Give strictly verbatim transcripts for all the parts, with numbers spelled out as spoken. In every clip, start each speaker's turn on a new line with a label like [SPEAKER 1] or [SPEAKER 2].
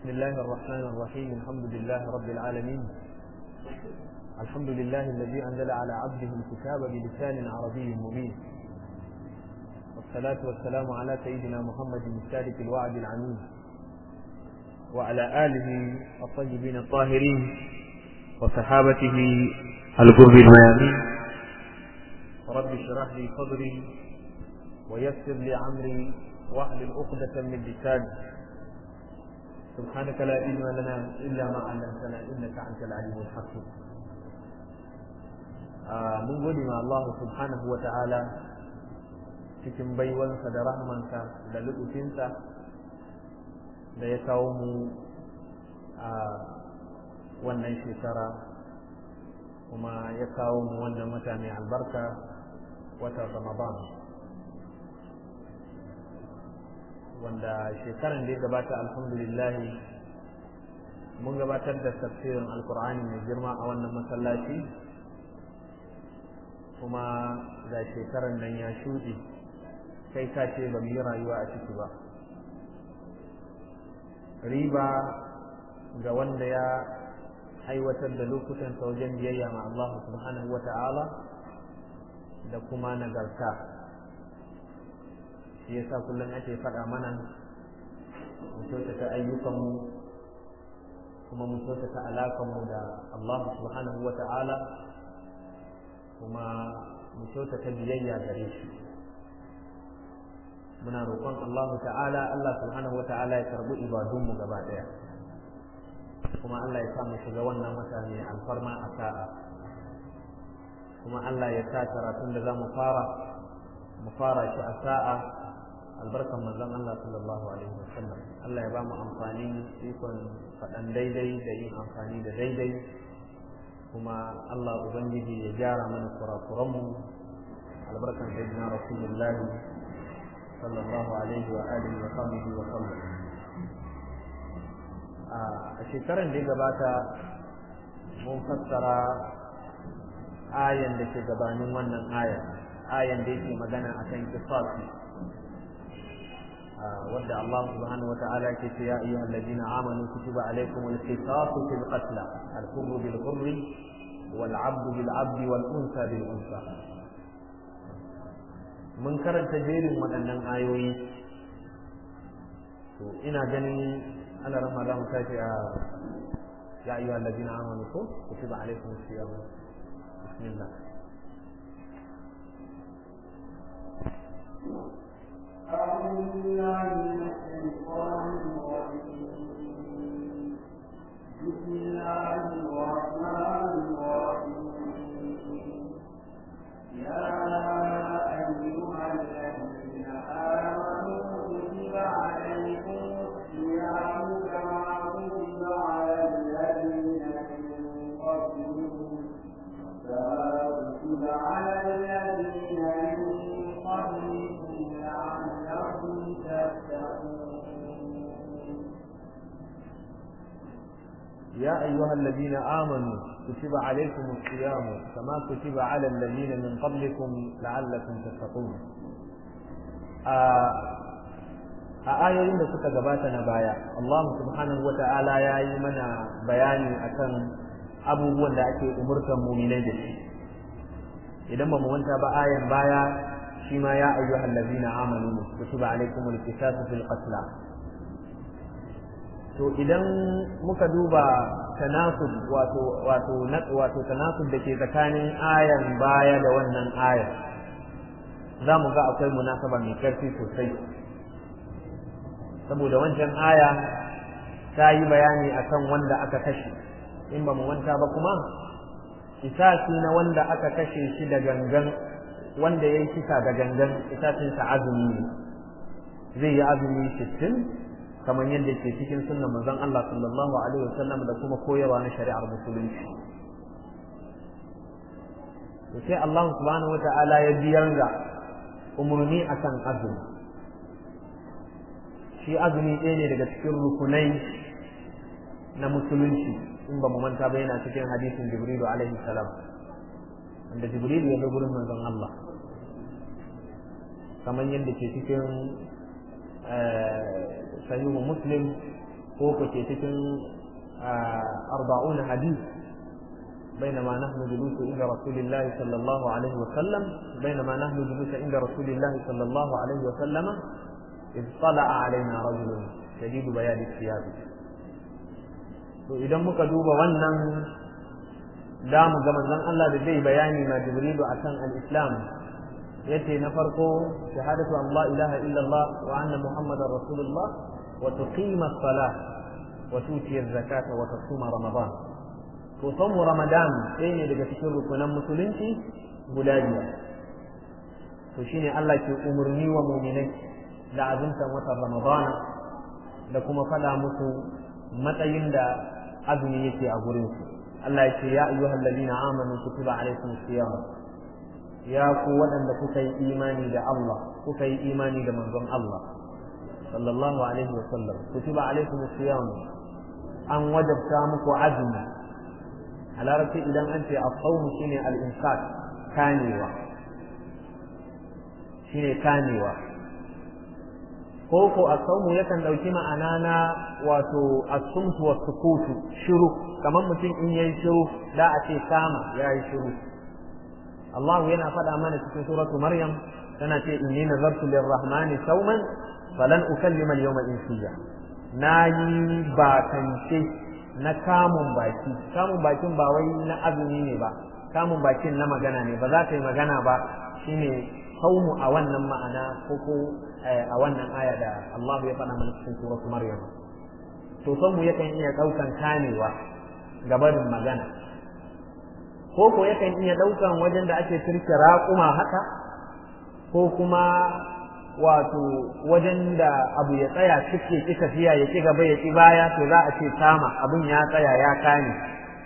[SPEAKER 1] بسم الله الرحمن الرحيم. الحمد لله رب العالمين. الحمد لله الذي أنزل على عبده الكتاب بلسان عربي مبين، والصلاة والسلام على سيدنا محمد الصادق الوعد العميد وعلى آله الطيبين الطاهرين وصحابته الغر الميامين. رب اشرح لي صدري ويسر لي عمري واحلل عقدة من لساني. سبحانك لا علم لنا إلا ما علمتنا إنك أنت العليم الحكيم. mun gode ma Allah subhanahu wa ta'ala cikin baiwansa da rahmansa da lutufinsa da ya kawo mu a wannan shekara, kuma ya kawo mu wannan wata mai albarka, watan Ramadan, wanda shekaran da ya gabata alhamdulillah mun gabatar da tafsirin alkur'ani mai girma a wannan masallaci, kuma ga shekaran nan ya shuɗe kai ka ce ba mu yi rayuwa a ciki ba. Riba ga wanda ya aiwatar da lokutan sa wajen biyayya ma Allah subhanahu wa ta'ala da kuma nagarta. Shi yasa kullum ake faɗa mana mu kyautata ayyukanmu kuma mu kyautata alaƙanmu da Allah subhanahu wa ta'ala, kuma mu kyautata biyayya gare shi. Muna roƙon Allah ta'ala Allah subhanahu wa ta'ala ya karɓi ibadunmu gaba ɗaya, kuma Allah ya sa mu shiga wannan wata mai alfarma a sa'a, kuma Allah ya sa karatun da za mu fara mu fara shi a sa'a albarkan manzon Allah sallallahu alaihi wasallam. Allah ya ba mu amfani ikon faɗan daidai da yin amfani da daidai, kuma Allah ubangiji ya gyara mana kurakuranmu albarkan sayyidina rasulullah sallallahu alaihi wa alihi wa sahbihi wa sallam. a shekaran da ya gabata mun fassara ayan da ke gabanin wannan aya, ayan da yake magana akan qisasi, wadda Allah subhanahu wa ta'ala ke ce ya ayyuhal ladina amanu kutiba alaykumul qisasu fil qatl al-hurru bil hurri wal 'abdu bil 'abdi wal unsa bil unsa. Mun karanta jerin waɗannan ayoyi, to ina ganin ana rama za mu tashi a ya ayyuhal ladina amanu ko kutiba alaykumus siyam. Bismillah.
[SPEAKER 2] أعوذ بالله من الشيطان الرجيم. بسم الله الرحمن الرحيم. يا أيها الذين آمنوا كتب عليكم الصيام كما كتب على الذين من قبلكم كما كتب على الذين من قبلكم
[SPEAKER 1] يا أيها الذين آمنوا كتب عليكم الصيام كما كتب على الذين من قبلكم لعلكم تتقون. a ayoyin da suka gabata na baya Allah subhanahu wata'ala ya yi mana bayani akan abubuwan da ake umurtan mu'minai da shi. Idan ba mu manta ba, ayan baya shi ma ya ayyuhal ladina amanu kutiba alaykumul qisasu fil qatl. To idan muka duba tanasub wato wato wato tanasub da ke tsakanin ayan baya da wannan aya, za mu ga akwai munasaba mai karfi sosai, saboda wancan aya ta yi bayani akan wanda aka kashe. In ba mu manta ba kuma, kisasi na wanda aka kashe shi da gangan, wanda ya yi kisa da gangan, kisasinsa azumi ne, zai yi azumi sittin kamar yadda ke cikin sunnan manzon Allah sallallahu alaihi wasallam da kuma koyarwa na shari'ar musulunci. To sai Allah subhanahu wata'ala ya biyar da umurni akan azumi. Shi azumi ɗaya ne daga cikin rukunai na musulunci, in ba mu manta ba yana cikin hadisin Jibrilu alaihi salam, wanda Jibrilu ya zo gurin manzon Allah kamar yadda ke cikin sahihu Muslim ko ku ce cikin arba'un hadith بينما نحن جلوس عند رسول الله صلى الله عليه وسلم بينما نحن جلوس عند رسول الله صلى الله عليه وسلم إذ طلع علينا رجل شديد بياض الثياب. to idan muka duba wannan da mu ga manzon Allah da zai bayani ma Jibrilu akan al-Islam yace na farko shahadatu an la ilaha illallah wa anna muhammadar rasulullah wa tuqima as-salah wa tuti az-zakata wa tasuma ramadan. to samu ramadan sai ne daga cikin rukunan musulunci guda biyar. to shine Allah ke umurni wa mu'minai da azumtan watan ramadana da kuma fada musu matsayin da azumi yake a gurin su. Allah ya ce ya ayyuhal ladina amanu kutiba alaykumus siyam, ya ku waɗanda kuka yi imani da Allah kuka yi imani da manzon Allah sallallahu alaihi wa sallam, kutiba alaykumus siyam, an wajabta muku azumi. a larabci idan an ce as-sawm shine al-imsak, kanewa shine kanewa, ko ko as-sawm yakan dauki ma'ana na wato as-sumtu was-sukutu, shiru, kamar mutum in yayi shiru da a ce kama yayi shiru. Allah yana faɗa mana cikin suratu Maryam tana ce inni nazartu lir-rahmani sawman falan ukallima al-yawma insiya, nayi bakance na kamun baki. Kamun bakin ba wai na azumi ne ba, kamun bakin na magana ne, ba za ka yi magana ba, shine saumu a wannan ma'ana ko ko a wannan aya da Allah ya faɗa mana cikin suratu Maryam. To saumu yakan iya ɗaukan kamewa gabarin magana, ko ko yakan iya ɗaukan wajen da ake turke raƙuma haka, ko kuma wato wajen da abu ya tsaya cike ki tafiya ya ki gaba ya ki baya, to za a ce tama, abin ya tsaya ya kame.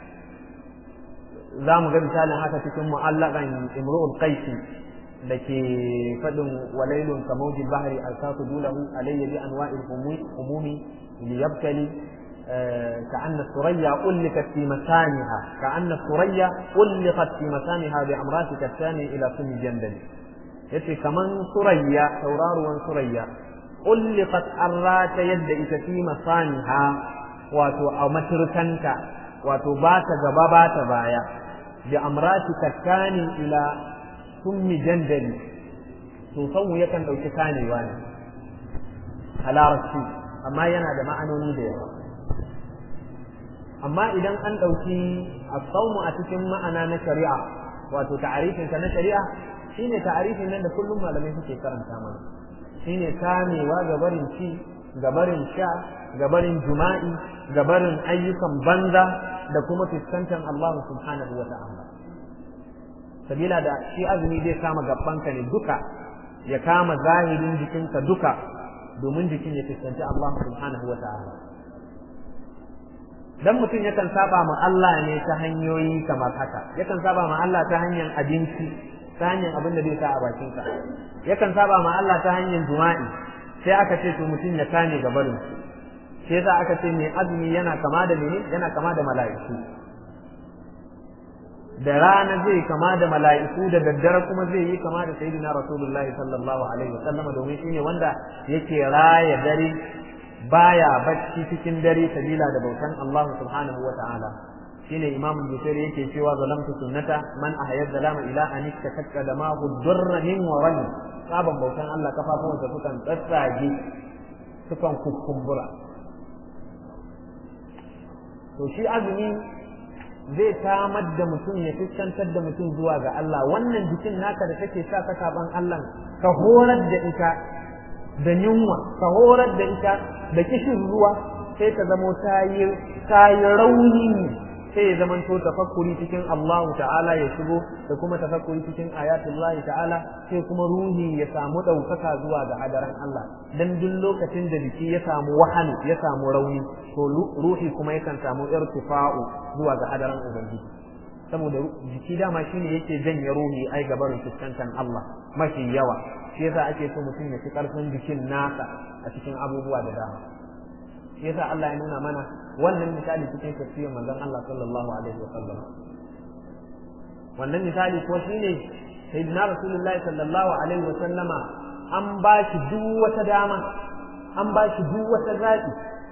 [SPEAKER 1] za mu ga misalin haka cikin mu'allaqan imru'ul qais da ke fadin walailun kamawji bahri alsaqu dulahu alayya bi anwa'il umumi liyabtali كأن الثريا ألقت في مسامها كأن الثريا ألقت في مسامها بأمراتك الثاني إلى سن الجندل. yace kaman surayya tauraruwan surayya ulliqat arrata yadda ita fi masaniha, wato a maturkanta, wato ba ta gaba ba ta baya, bi amrati kakkani ila summi jandali. to sau yakan dauki kanewa ne a larabci, amma yana da ma'anoni da yawa. amma idan an dauki as-sawmu a cikin ma'ana na shari'a, wato ta'arifin sa na shari'a, shine ta'arifin nan da kullum malamai suke karanta mana, shine kamewa gabarin ci, gabarin sha, gabarin jima'i, gabarin ayyukan banza, da kuma fuskantar Allah subhanahu wa ta'ala. sabila da shi azumi zai kama gabanka ne duka, ya kama zahirin jikinka duka, domin jikin ya fuskanci Allah subhanahu wa ta'ala. dan mutum yakan saba ma Allah ne ta hanyoyi kamar haka, yakan saba ma Allah ta hanyar abinci, ta hanyar abin da zai sa a bakinsa, yakan saba ma Allah ta hanyar jima'i, sai aka ce to mutum ya kame gabarin. sai yasa aka ce mai azumi yana kama da mene, yana kama da mala'iku. da rana zai kama da mala'iku, da daddare kuma zai yi kama da sayyidina rasulullahi sallallahu alaihi wasallam, domin shine wanda yake raya dare, baya bacci cikin dare sabila da bautan Allah subhanahu wa ta'ala. shine Imam Bukhari yake cewa zalamtu sunnata man ahya zalama ila an takakka da ma hudurra min warani, saban bautan Allah kafafuwansa sukan tsatsage, sukan kukkumbura. to shi azumi zai samar da mutum, ya fuskantar da mutum zuwa ga Allah. wannan jikin naka da take sa ka saban Allah, ka horar da ita da yunwa, ka horar da ita da kishin ruwa, sai ta zamo tayi tayi rauni, sai ya zamanto tafakkuri cikin Allah ta'ala ya shigo, da kuma tafakkuri cikin ayatullahi ta'ala, sai kuma ruhi ya samu ɗaukaka zuwa ga hadaran Allah. dan duk lokacin da jiki ya samu wahani, ya samu rauni, to ruhi kuma yakan samu irtifa'u zuwa ga hadaran ubangiji, saboda jiki dama shine yake janye ruhi ai gabarin fuskantar Allah mafi yawa. shi yasa ake so mutum ya fi karfin jikin nasa a cikin abubuwa da dama. shi yasa Allah ya nuna mana wannan misali cikin tafsirin manzon Allah sallallahu alaihi wa sallam. wannan misali ko shine sayyidina rasulullahi sallallahu alaihi wa sallama an ba shi duk wata dama, an ba shi duk wata zaɓi,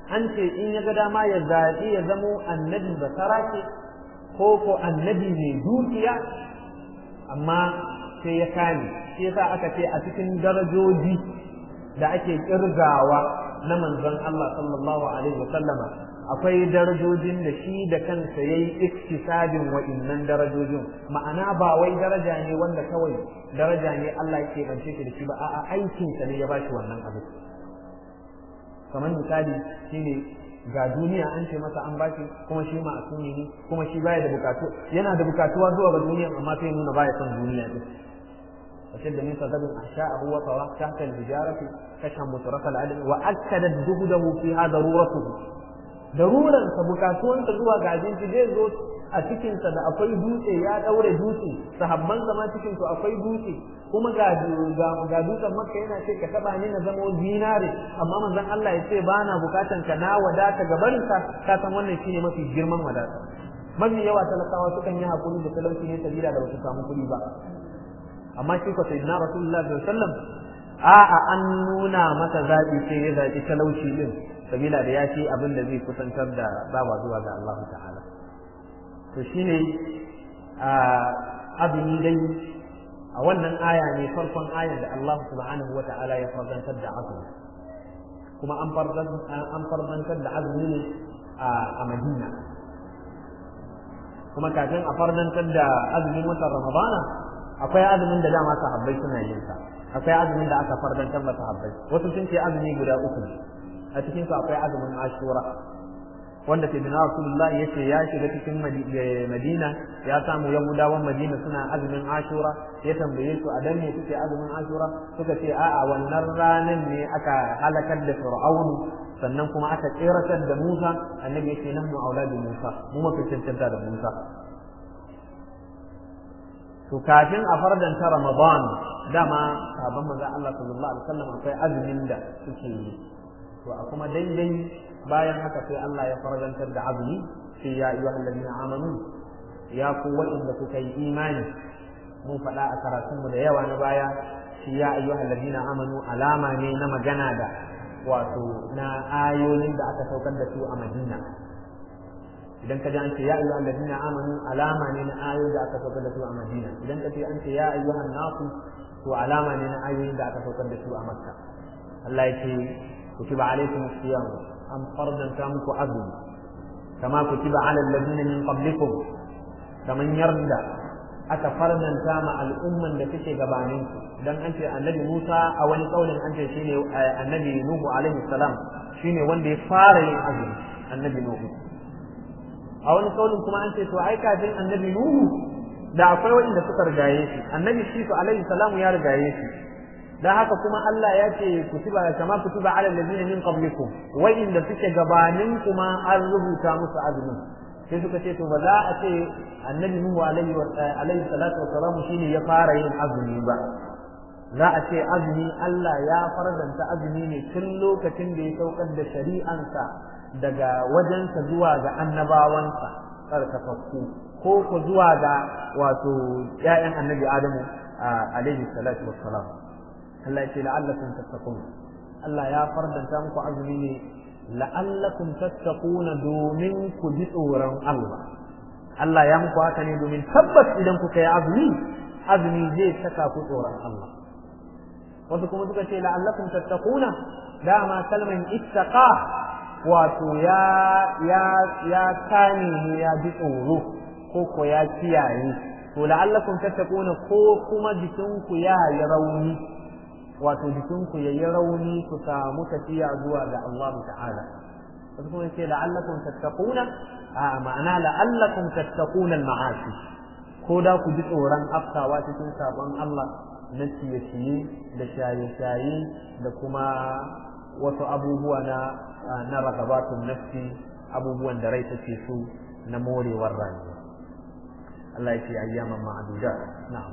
[SPEAKER 1] an ce in ya ga dama ya zaɓi ya zamo annabi basarake ko ko annabi mai dukiya, amma sai ya kame. shi yasa aka ce a cikin darajoji da ake kirgawa na manzon Allah sallallahu alaihi wasallama akwai darajojin da shi da kansa yayi iktisabin wa'innan darajojin, ma'ana ba wai daraja ne wanda kawai daraja ne Allah yake bance shi da shi ba, a'a aikin sa ne ya bashi wannan abu. kamar misali shine ga duniya an ce masa an bashi, kuma shi ma'asumi ne, kuma shi baya da bukatu, yana da bukatuwa zuwa ga duniya amma sai nuna baya son duniya din. وشد من صدب أحشاءه وطوى تحت الحجارة كشف مترك العدل وأكدت جهده فيها ضرورته. ضرورا فبكاتون تزوى قاعدين تجي زوت أتكين سدا أقوي دوتي يا دور دوتي صحبان زمان تكين تو أقوي دوتي كما قادو قادو مكة هنا شيء كتبا هنا زمو ديناري أما من زن الله يسي بانا بكاتا كنا وداتا قبلتا كاتا وانا يشيني ما في جرمان وداتا mafi yawa talakawa sukan yi hakuri da talauci ne sabila da wasu samu kuɗi ba. amma shi ko sayyidina rasulullahi sallallahu alaihi wasallam a'a an nuna masa zabi sai ya zabi talauci din sabila da ya ce abin da zai kusantar da bawa zuwa ga Allah ta'ala. to shine a abin dai a wannan aya ne farkon ayar da Allah subhanahu wa ta'ala ya farzantar da azumi, kuma an farzantar an farzantar da azumi ne a Madina, kuma kafin a farzantar da azumin watan Ramadana akwai azumin da dama sahabbai suna yin sa, akwai azumin da aka fardantar da sahabbai. wasu sun ce azumi guda uku ne, a cikin su akwai azumin Ashura wanda sai bin Rasulullah yace ya shiga cikin Madina ya samu Yahudawan Madina suna azumin Ashura, ya tambaye su a dan ne suke azumin Ashura, suka ce a'a wannan ranan ne aka halakar da Fir'aunu sannan kuma aka tsiratar da Musa. annabi yace nahnu auladu Musa, mu mafi cancanta da Musa. to kafin a fardanta Ramadan dama sahabban manzo Allah sallallahu alaihi wasallam akwai azumin da suke yi, to a kuma daidai bayan haka sai Allah ya fardantar da azumi, sai ya ayyuhal ladina amanu ya ku wa'inda kuka yi imani. mun faɗa a karatunmu da yawa na baya shi ya ayyuhal ladina amanu alama ne na magana da wato na ayoyin da aka saukar da su a Madina. idan ka ji an ce ya ayyuhal ladina amanu alama ne na ayoyin da aka saukar da su a Madina. idan ka ce an ce ya ayyuhan nasu to alama ne na ayoyin da aka saukar da su a Makka. Allah ya ce kutiba alaykumus siyam, an fardanta muku azumi kama kutiba ala alladhina min qablikum, kaman yarda aka fardanta ma al'umman da take gabanin ku. dan an ce annabi Musa a wani kaulin an ce shine annabi Nuhu alaihi salam shine wanda ya fara yin azumi, annabi Nuhu. a wani kaulin kuma an ce to ai kafin annabi Nuhu da akwai wanda suka rigaye shi, annabi Shisu alaihi salam ya rigaye shi. dan haka kuma Allah ya ce kutiba kama kutiba ala alladhina min qablikum, wa'inda suke gabanin kuma an rubuta musu azumi. sai suka ce to ba za a ce annabi Nuhu alaihi wa alaihi salatu wassalam shine ya fara yin azumi ba, za a ce azumi Allah ya farzanta azumi ne tun lokacin da ya saukar da shari'ansa daga wajensa zuwa ga annabawansa tsarkakakku, ko ko zuwa ga wato ƴaƴan annabi Adamu alaihi salatu wassalam. Allah ya ce la'allakum tattaqun, Allah ya fardanta muku azumi ne la'allakum tattaquna domin ku ji tsoron Allah. Allah ya muku haka ne domin tabbas idan kuka yi azumi, azumi zai saka ku tsoron Allah. wasu kuma suka ce la'allakum tattaquna, dama kalman ittaqa wato ya ya ya kane ne ya ji tsoro ko ko ya kiyaye, to la'allakum tattaquna ko kuma jikinku ya yi rauni, wato jikinku ya yi rauni ku samu tafiya zuwa ga Allah ta'ala. wasu kuma ce la'allakum tattaquna a ma'ana la'allakum tattaquna al-ma'asi, ko da ku ji tsoron afkawa cikin sabon Allah na ciye-ciye da shaye-shaye da kuma wasu abubuwa na na ragabatun nafsi, abubuwan da rai take so na morewar rayuwa. Allah ya ce ayyaman ma'aduda. na'am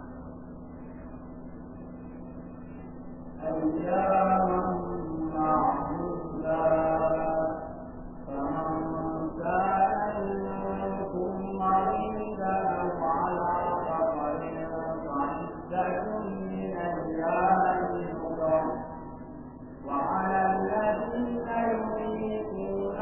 [SPEAKER 2] أياما معدودات فمن كان منكم مريضا أو على سفر فعدة من أيام أخرى وعلى الذين يطيقونه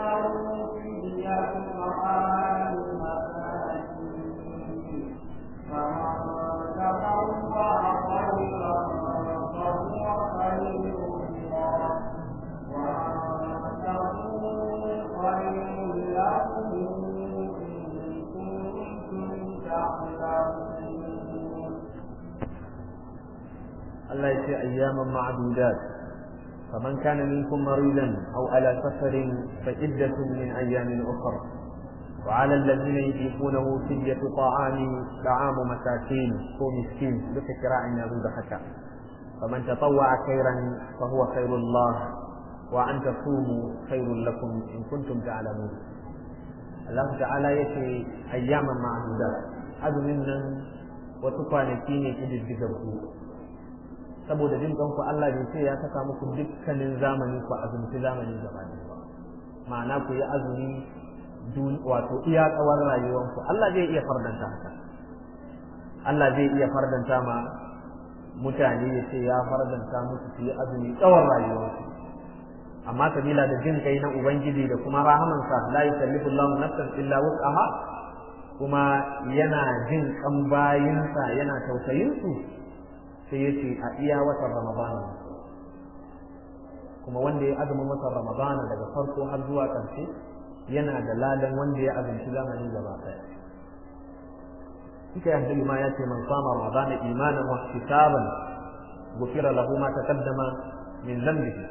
[SPEAKER 1] Allah ya ce ayyaman ma'dudat faman kana minkum maridan aw ala safarin fa iddatun min ayyamin ukhra wa 'ala alladhina yuqinuhu fidyatu ta'ami ta'amu masakin ko miskin duka kira'an yazo da haka faman tatawwa'a khairan fa huwa khairul lah wa an tasumu khairul lakum in kuntum ta'lamun. Allah ta'ala yace ayyaman ma'dudat, azumin nan wasu kwanaki ne kididdigaggu, saboda jin kanku Allah bai ce ya saka muku dukkanin zamani ku azumci zamani gaba ba, ma'ana ku yi azumi wato iya tsawon rayuwanku. Allah zai iya fardanta haka, Allah zai iya fardanta ma mutane ya ce ya fardanta musu su yi azumi tsawon rayuwarsu, amma sabila da jin kai na Ubangiji da kuma rahamansa la yukallifu Allahu nafsan illa wus'aha, kuma yana jin kan bayinsa yana tausayin su, sai ya ce a iya watan Ramadana, kuma wanda ya azumi watan Ramadana daga farko har zuwa ƙarshe yana da ladan wanda ya azumci zamani gaba ɗaya. Ika ya ma ya ce man sama Ramadana imanan wa ihtisaban ghufira lahu ma taqaddama min dhanbihi.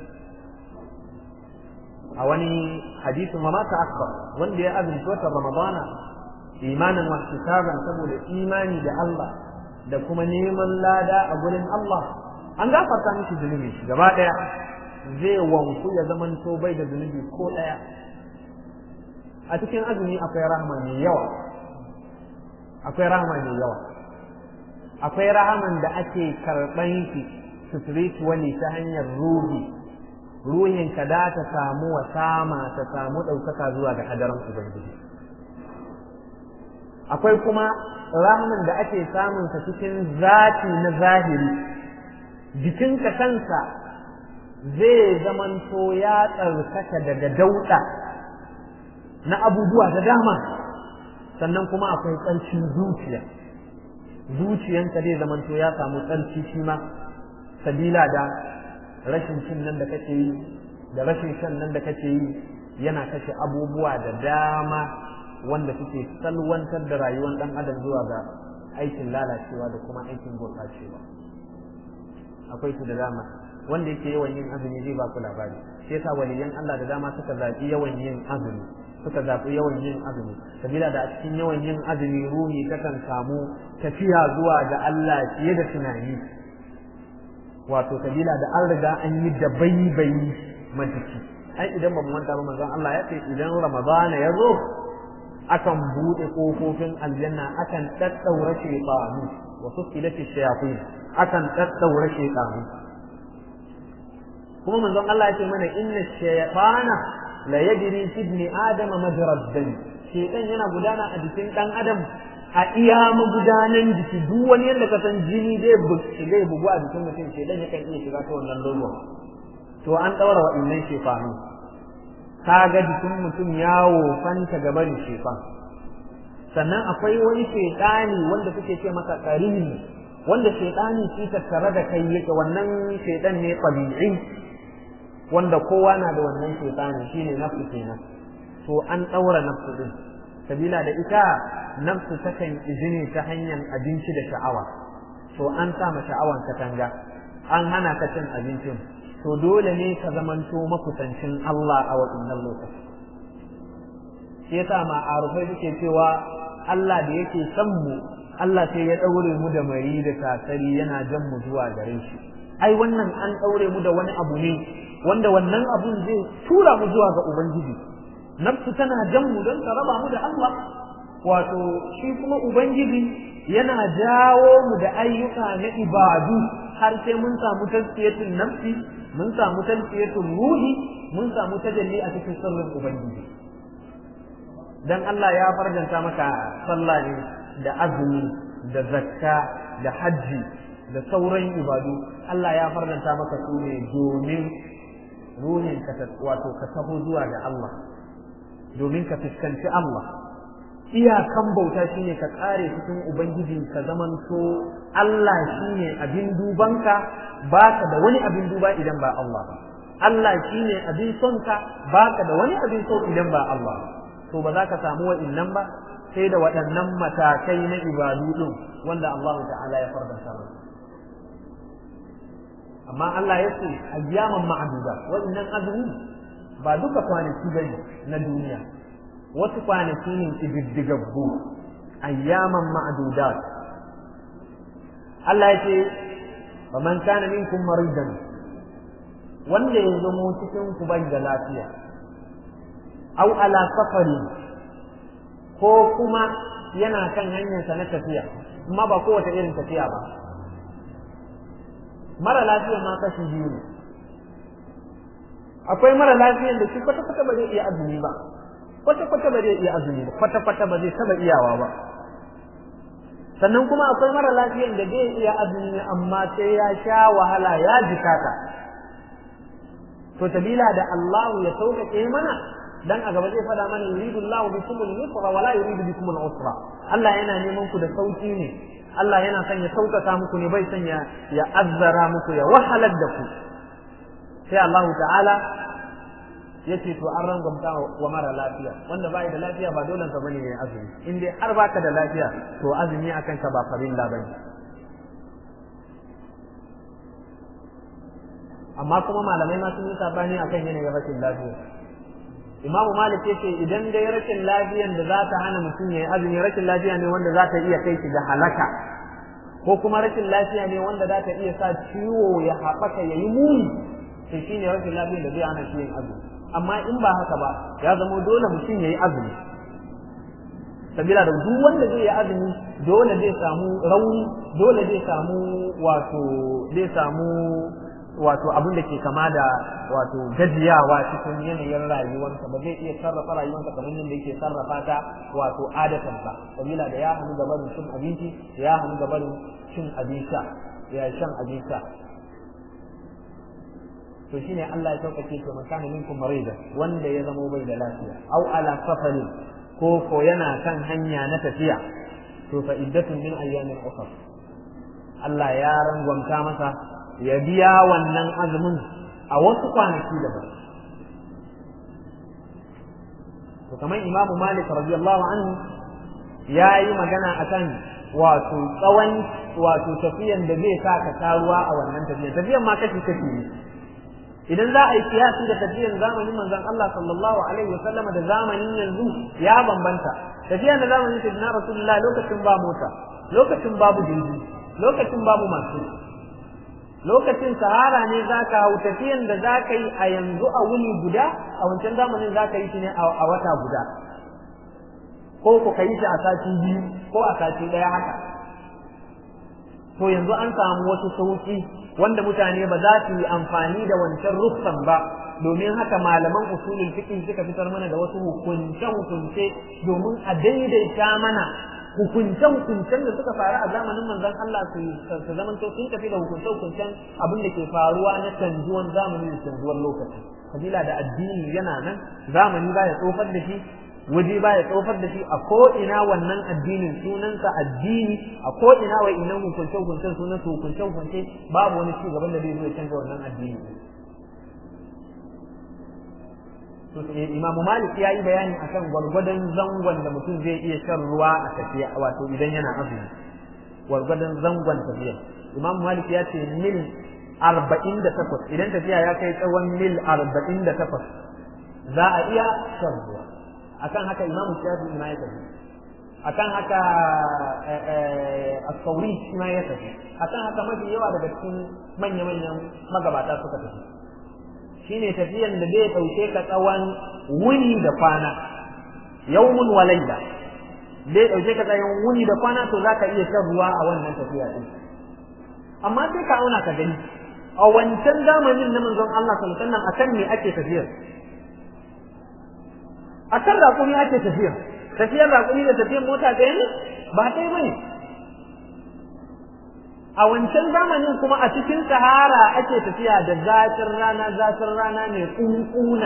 [SPEAKER 1] A wani hadisin ma ta akbar wanda ya azumci watan Ramadana imanan wa ihtisaban saboda imani da Allah da kuma neman lada a gurin Allah, an gafarta mishi zunubi shi gaba daya, zai wanku ya zamanto bai da zunubi ko daya. A cikin azumi akwai rahama mai yawa, akwai rahama mai yawa, akwai rahaman da ake karɓan shi spiritually ta hanyar ruhi, ruhin ka da ta samu wasama ta samu ɗaukaka zuwa ga hadarin Ubangiji. Akwai kuma rahaman da ake samun sa cikin zati na zahiri, jikinka kansa zai zamanto ya tsarkaka daga dauɗa na abubuwa da dama. Sannan kuma akwai tsarkin zuciya, zuciyanka zai zamanto ya samu tsarki shi ma, sabila da rashin cin nan da kake yi da rashin shan nan da kake yi yana kashe abubuwa da dama wanda suke salwantar da rayuwar dan adam zuwa ga aikin lalacewa da kuma aikin gurɓacewa. Akwai su da dama, wanda yake yawan yin azumi zai ba ku labari. Shi yasa waliyan Allah da dama suka zaɓi yawan yin azumi, suka zaɓi yawan yin azumi, sabila da a cikin yawan yin azumi ruhi takan samu tafiya zuwa ga Allah fiye da tunani. Wato sabila da an riga an yi da baibayi majiki. Ai idan ba mu manta ba manzon Allah ya ce idan Ramadana ya zo akan buɗe ƙofofin aljanna, akan daddaura shaytanu wa susilati shayatin, akan daddaura shaytanu. Kuma manzon Allah ya ce mana inna shaytana la yajri fi ibni adam majra ad-dam. Shaytan yana gudana a jikin dan adam a iya magudanan jiki, duk wani yadda ka san jini zai zai bugu a jikin mutum, shaytan yakan iya shiga ta wannan logon. To an daura wa'annan shaytanu, kaga jikin mutum yawo fanta gaban shaytan. Sannan akwai wani shaytani wanda suke ce masa qarini, wanda shaytani shi tattare da kai yake, wannan shaytan ne tabi'i wanda kowa na da wannan shaytani, shine nafsu kenan. To an daura nafsu din, sabila da ita nafsu takan izini ta hanyar abinci da sha'awa. To an sa ma sha'awan katanga, an hana ka cin abincin, to dole ne ka zamanto makusancin Allah a wannan lokaci. Shi yasa ma arufai suke cewa Allah da yake san mu, Allah sai ya daure mu da mari da tasari yana jan mu zuwa gare shi. Ai wannan an daure mu da wani abu ne wanda wannan abun zai tura mu zuwa ga Ubangiji. Nafsu tana jan mu don ta raba mu da Allah, wato shi kuma Ubangiji yana jawo mu da ayyuka na ibadu har sai mun samu tazkiyatul nafsi, mun samu tazkiyatul ruhi, mun samu tajalli a cikin sirrin Ubangiji. Dan Allah ya farjanta maka sallah ne da azumi da zakka da hajji da sauran ibadu, Allah ya farjanta maka su ne domin ruhin ka wato ka taho zuwa ga Allah, domin ka fuskanci Allah. Iyakan bauta shine ka kare cikin Ubangiji, ka zamanto Allah shine abin dubanka, baka da wani abin duba idan ba Allah ba. Allah shine abin sonka, baka da wani abin so idan ba Allah ba. To ba za ka samu wa'innan ba sai da waɗannan matakai na ibadu din wanda Allah ta'ala ya faranta maka. amma Allah ya ce ayyaman ma'duda wannan azumi ba duka kwanaki bane na duniya wasu kwanaki ne kididdigaggu ayyaman ma'dudat Allah ya ce faman kana minkum maridan wanda ya zamo cikin ku bai da lafiya aw ala safari ko kuma yana kan hanyarsa na tafiya amma ba kowace irin tafiya ba mara lafiya ma kashi biyu ne akwai mara lafiyan da shi kwata-kwata ba zai iya azumi ba kwata-kwata ba zai iya azumi ba kwata-kwata ba zai taba iyawa ba sannan kuma akwai mara lafiyan da zai iya azumi amma sai ya sha wahala ya jikata to sabila da Allah ya sauƙaƙe mana dan a gaba zai fada mana yuridu Allahu bikum al-yusra wa la yuridu bikum al-usra Allah yana neman ku da sauki ne Allah yana son ya sauƙaƙa muku ne bai son ya ya azzara muku ya wahalar da ku sai Allah ta'ala yace to an rangamta wa mara lafiya wanda bai da lafiya ba dole ka bane yayin azumi in dai har baka da lafiya to azumi akan ka ba farilla bane amma kuma malamai ma sun yi sabani akan yanayin rashin lafiya Imam Malik yace idan dai rashin lafiyan da za ta hana mutum yayin azumi rashin lafiya ne wanda za ta iya kai shi ga halaka ko kuma rashin lafiya ne wanda za ta iya sa ciwo ya haɓaka ya yi muni to shine rashin lafiyan da zai hana shi yin azumi amma in ba haka ba ya zama dole mutum yayi azumi sabila da duk wanda zai yi azumi dole zai samu rauni dole zai samu wato zai samu wato abin da ke kama da wato gajiyawa cikin yanayin rayuwarsa ba zai iya sarrafa rayuwarsa kamar yadda yake sarrafa ta wato adatan ba sabila da ya hannu gabarin cin abinci ya hannu gabarin cin abin sha ya shan abin sha to shine Allah ya sauƙaƙe shi man kana minkum marida wanda ya zama bai da lafiya au ala safari ko ko yana kan hanya na tafiya to fa iddatun min ayyamin ukhra Allah ya rangwamta masa ya biya wannan azumin a wasu kwanaki daban to kamar Imam Malik radiyallahu anhu yayi magana akan wato tsawon wato tafiyan da zai sa ka taruwa a wannan tafiyan tafiyan ma kashi kashi ne idan za a yi kiyasi da tafiyan zamanin manzon Allah sallallahu alaihi wasallama da zamanin yanzu ya bambanta tafiyan da zamanin sayyidina Rasulullah lokacin ba mota lokacin babu jirgi lokacin babu masu lokacin sahara ne zaka hau tafiyan da zaka yi a yanzu a wuni guda a wancan zamanin zaka yi shi ne a wata guda ko ko kai shi a sati biyu ko a sati daya haka to yanzu an samu wasu sauki wanda mutane ba za su yi amfani da wancan rufsan ba domin haka malaman usulul fiqh suka fitar mana da wasu hukunce hukunce domin a daidaita mana hukunce hukuncen da suka faru a zamanin manzon Allah su su zaman to sun tafi da hukunce hukuncen abin da ke faruwa na canjuwan zamani da canjuwan lokaci kabila da addini yana nan zamani ba ya tsofar da shi waje ba ya tsofar da shi a ko'ina wannan addinin sunansa addini a ko'ina wa inan hukunce hukunce sunansa hukunce hukunce babu wani ci gaban da zai zo ya canza wannan addini to Imam Malik ya yi bayani akan gwargwadon zangon da mutum zai iya shan ruwa a tafiya wato idan yana azumi gwargwadon zangon tafiya Imam Malik ya ce mil arba'in da takwas idan tafiya ya kai tsawon mil arba'in da takwas za a iya shan ruwa akan haka Imam Shafi'i ma ya tafi akan haka as-Sauri ma ya tafi akan haka mafi yawa daga cikin manya-manyan magabata suka tafi shine tafiyan da zai dauke ka tsawon wuni da kwana yawmun wa layla zai dauke ka tsawon wuni da kwana to zaka iya shan ruwa a wannan tafiya din amma sai ka auna ka gani a wancan zamanin na manzon Allah sallallahu alaihi wasallam akan me ake tafiyar akan raƙumi ake tafiya tafiyar raƙumi da tafiyar mota ɗaya ne ba ɗaya bane a wancan zamanin kuma a cikin sahara ake tafiya da zafin rana zafin rana mai kunkuna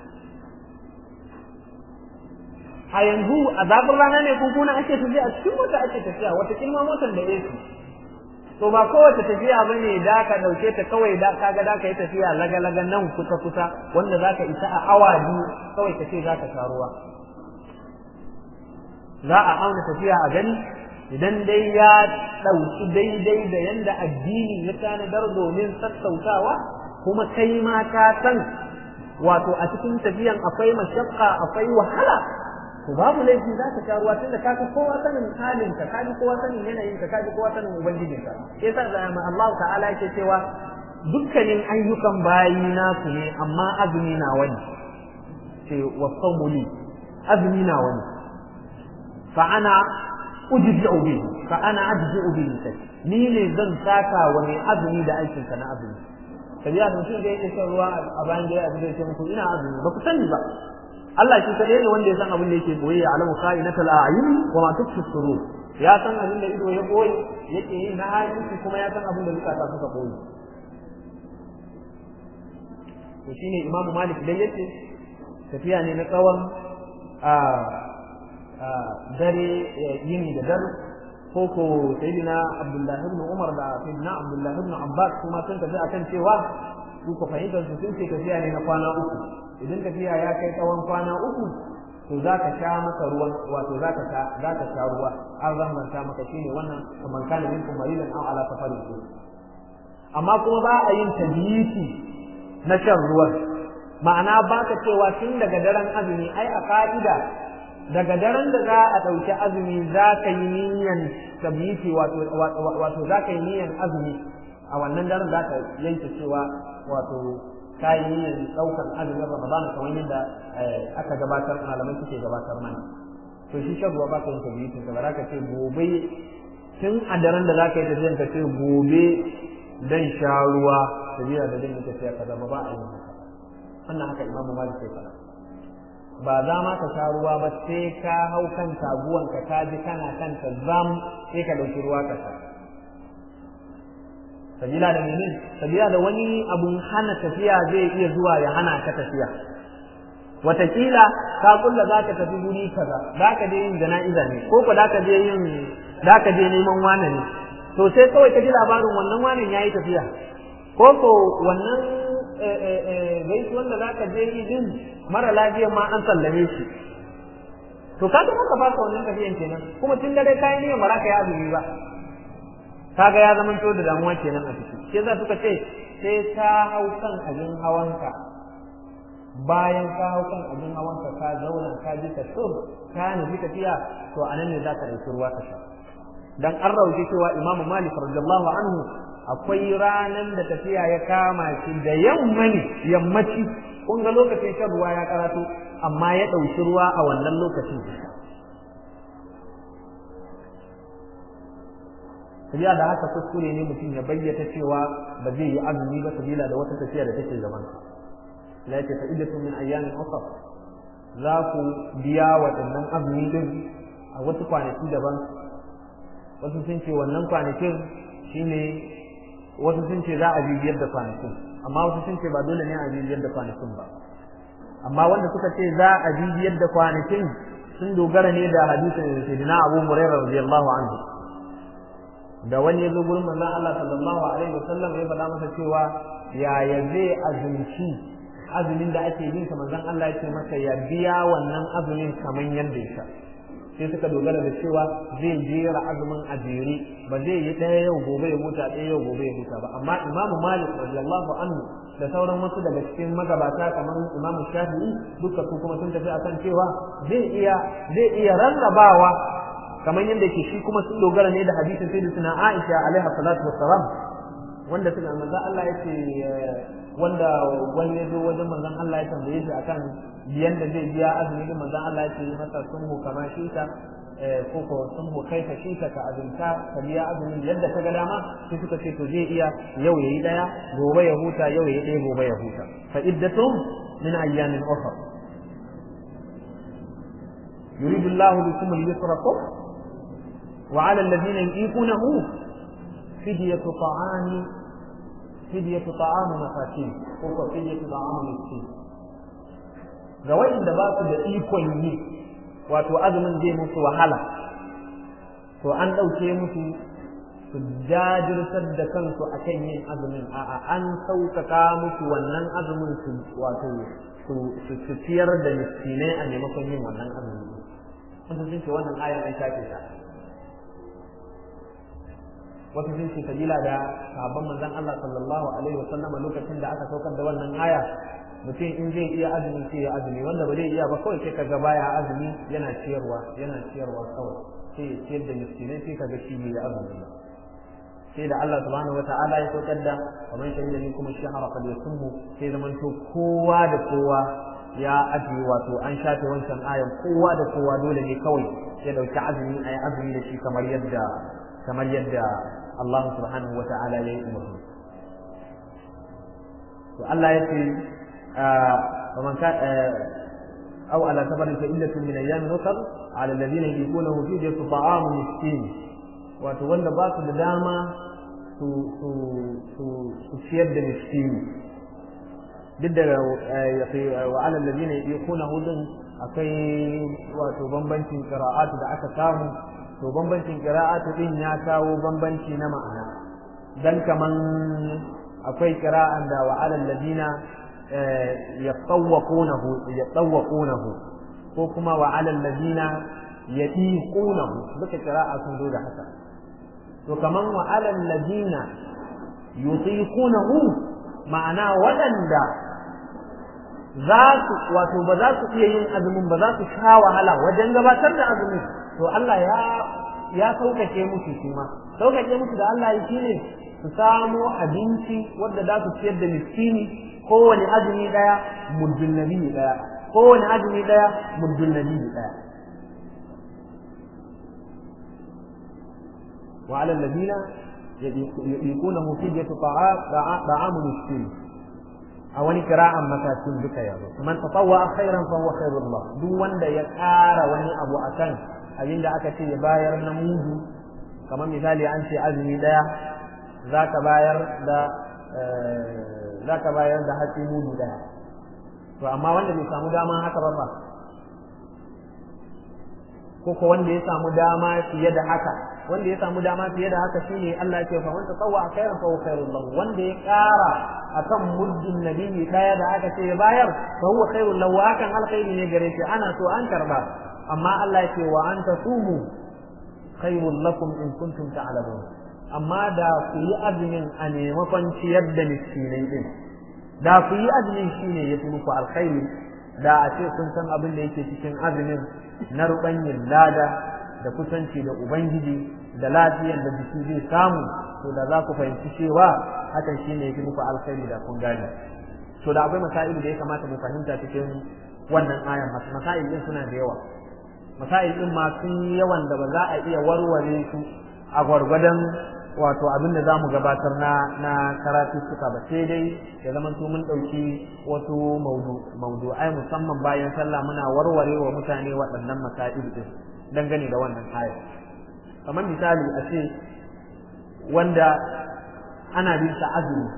[SPEAKER 1] a yanzu a zafin rana mai kunkuna ake tafiya a cikin mota ake tafiya wata kilma motar da A C to ba kowace tafiya bane da ka dauke ta kawai da kaga da ka yi tafiya laga laga nan kusa kusa wanda zaka isa a awa biyu kawai ka ce zaka sha ruwa za a auna tafiya a gani idan dai ya ɗauki daidai da yanda addini ya tanadar domin sassautawa kuma kai ma ka san wato a cikin tafiyan akwai mashakka akwai wahala to babu laifi za ka sha ruwa tunda ka kowa sanin halinka ka ji kowa sanin yanayinka ka ji kowa sanin ubangijinka yasa zama Allah ta'ala yake cewa dukkanin ayyukan bayi nasu ne amma azumi na wani ce wasawmu li azumi na wani fa ana ujzi'u bihi fa ana ajzi'u bihi ni ne zan saka wa mai azumi da aikin ka na azumi tabiya da mutum da yake shan ruwa a bayan gida a cikin ce muku ina azumi ba ku sani ba Allah shi kadai ne wanda ya san abin da yake boye ya alamu kha'inatul a'yun wa ma tukfi surur ya san abin da ido ya boye yake yi na hadisi kuma ya san abin da zukata suka boye to shine Imam Malik dai yace tafiya ne na tsawon a dare yini da dare ko ko sayyidina Abdullah ibn Umar da sayyidina Abdullah ibn Abbas kuma sun tafi akan cewa su ko fahimtar su sun ce tafiya ne na kwana uku idan tafiya ya kai tsawon kwana uku to za ka sha maka ruwan wato za ka sha za ka sha ruwa an rambanta maka shine wannan kamar kana minkum maridan aw ala safarin amma kuma ba a yin tabiiti na shan ruwan ma'ana ba ka cewa tun daga daren azumi ai a ka'ida daga daren da za a ɗauki azumi za ka yi niyan tabiiti wato wato za ka yi niyan azumi a wannan daren za ka yanke cewa wato kayi niyyar ɗaukar azumin Ramadan kamar yadda aka gabatar malamai suke gabatar mana to shi shan ruwa ba ka yin tabiitin ka ba ka ce gobe tun a daren da za ka yi tafiyan ka ce gobe dan sha ruwa tabiya da dan yi tafiya kaza ba ba a yi haka wannan haka Imam Malik sai fara ba za ma ka sha ruwa ba sai ka hau kan taguwan ka ka ji kana kan ta zam sai ka ɗauki ruwa ka sha sabila da menene sabila da wani abun hana tafiya zai iya zuwa ya hana ka tafiya watakila ka kulla za ka tafi guri kaza za ka je yin jana'iza ne ko ko za ka je yin za ka je neman wane ne to sai kawai ka ji labarin wannan wanen yayi tafiya ko ko wannan gaisuwan da za ka je yi din mara lafiya ma an sallame shi to ka ga maka fasa wannan tafiyan kenan kuma tun da dai kayan niyyar ba za ka yi azumi ba kaga ya zama to da damuwa kenan a ciki sai za suka ce sai ka hau kan abin hawanka bayan ka hau kan abin hawanka ka zauna ka ji ka so ka nufi tafiya to anan ne za ka ɗauki ruwa ka sha dan an rauke cewa Imam Malik radiyallahu anhu akwai ranan da tafiya ya kama shi da yamma ne yammaci kun ga lokacin shan ruwa ya karatu amma ya ɗauki ruwa a wannan lokacin sabila da haka kuskure ne mutum ya bayyata cewa ba zai yi azumi ba sabila da wata tafiya da take gaban sa la ta fa'idatu min ayyamin ukhra za ku biya waɗannan azumi din a wasu kwanaki daban wasu sun ce wannan kwanakin shine wasu sun ce za a bibiyar da kwanakin amma wasu sun ce ba dole ne a bibiyar da kwanakin ba amma wanda suka ce za a bibiyar da kwanakin sun dogara ne da hadisin sayyidina Abu Hurairah radiyallahu anhu da wani ya zo gurin manzon Allah sallallahu alaihi wasallam ya faɗa masa cewa yaya zai azumci azumin da ake yin sa manzon Allah ya ce masa ya biya wannan azumin kaman yadda ya sai suka dogara da cewa zai jera azumin a jere ba zai yi ɗaya yau gobe ya huta ɗaya yau gobe ya huta ba amma Imam Malik radiyallahu anhu da sauran wasu daga cikin magabata kamar Imam Shafi'i duka su kuma sun tafi akan cewa zai iya zai iya rarrabawa kamar yadda yake shi kuma sun dogara ne da hadisin sayyidatina Aisha alaiha salatu wassalam wanda suka manzon Allah yace wanda wani ya zo wajen manzon Allah ya tambaye shi akan biyan da zai biya azumi din manzon Allah ya ce masa sunhu kama shi ta ko ko sunhu kaifa shi ta ka azumta ka biya azumi yadda ka ga dama sai suka ce to zai iya yau yayi daya gobe ya huta yau yayi daya gobe ya huta fa iddatum min ayyamin ukhra yuridu Allahu bikum al-yusra وعلى الذين يطيقونه فدية طعام فدية طعام مساكين ko فدية طعام مسكين ga wanda ba su da ikon yi wato azumin zai musu wahala to an dauke musu su jajirtar da kansu akan yin azumin a'a an sauƙaƙa musu wannan azumin su wato su su ciyar da miskinai a maimakon yin wannan azumin kun san ce wannan ayar an shafe ta wasu sun ce sabila da sahabban manzon Allah sallallahu alaihi wasallam lokacin da aka saukar da wannan aya mutum in zai iya azumi sai ya azumi wanda ba zai iya ba kawai sai kaga baya azumi yana ciyarwa yana ciyarwa kawai sai ya ciyar da miskinai sai kaga shi ne ya azumi ba sai da Allah subhanahu wataala ya saukar da kamar shahida minkum ash-shahra qad yasumhu sai zaman to kowa da kowa ya ajiye wato an shafe wancan ayan kowa da kowa dole ne kawai ya dauki azumi ayi azumi da shi kamar yadda kamar yadda Allah subhanahu wataala ya yi umarni to Allah ya ce ومن كان أو على سفر فعدة من أيام أخر على الذين يطيقونه فدية طعام مسكين وتولى باس الدامة تشيد مسكين ضد وعلى الذين يطيقونه ذن akwai wato bambancin qira'atu da aka samu to bambancin qira'atu din ya kawo bambanci na ma'ana dan kaman akwai qira'an da wa alal ladina yatawqunahu yatawqunahu ko kuma wa alal ladina yatiqunahu duka qira'a sun zo da haka to kaman wa alal ladina yutiqunahu ma'ana wadanda za su wato ba za su iya yin azumin ba za su sha wahala wajen gabatar da azumin to Allah ya ya saukake musu shi ma saukake musu da Allah ya shine su samu abinci wanda za su ciyar da miskini kowane azumi daya muddin nabi daya kowane azumi daya muddin nabi daya wa ala alladhina yaquluhu fidyatu ta'am miskin a wani kira'an matakin duka yazo man tatawwa khairan fa huwa khairul lahu duk wanda ya ƙara wani abu akan abin da aka ce ya bayar na mudu kamar misali an ce azumi daya zaka bayar da zaka bayar da hatsi mudu daya to amma wanda bai samu dama haka ba fa ko ko wanda ya samu dama fiye da haka wanda ya samu dama fiye da haka shine Allah ya ce fa wanda tawwa khairan fa huwa khairul lahu wanda ya ƙara akan muddin nabi daya da aka ce ya bayar fa huwa khairul lahu hakan alkhairi ne gare shi ana so an karba amma Allah ya ce wa anta sumu khairul lakum in kuntum ta'lamun amma da ku yi azumin a maimakon ciyar da miskinai din da ku yi azumin shine yafi muku alkhairi da a ce kun san abin da yake cikin azumin na rubanyin lada da kusanci da ubangiji da lafiyar da jiki zai samu to da za ku fahimci cewa hakan shine yake muku alkhairi da kun gane to da akwai masail da ya kamata mu fahimta cikin wannan ayan masail din suna da yawa masail din ma sun yawan da ba za a iya warware su a gwargwadon wato abin da zamu gabatar na na karatu suka ba sai dai ya zama to mun dauki wasu maudu maudu'ai musamman bayan sallah muna warware wa mutane waɗannan masail din dangane da wannan aya kamar misali a ce wanda ana bin sa azumi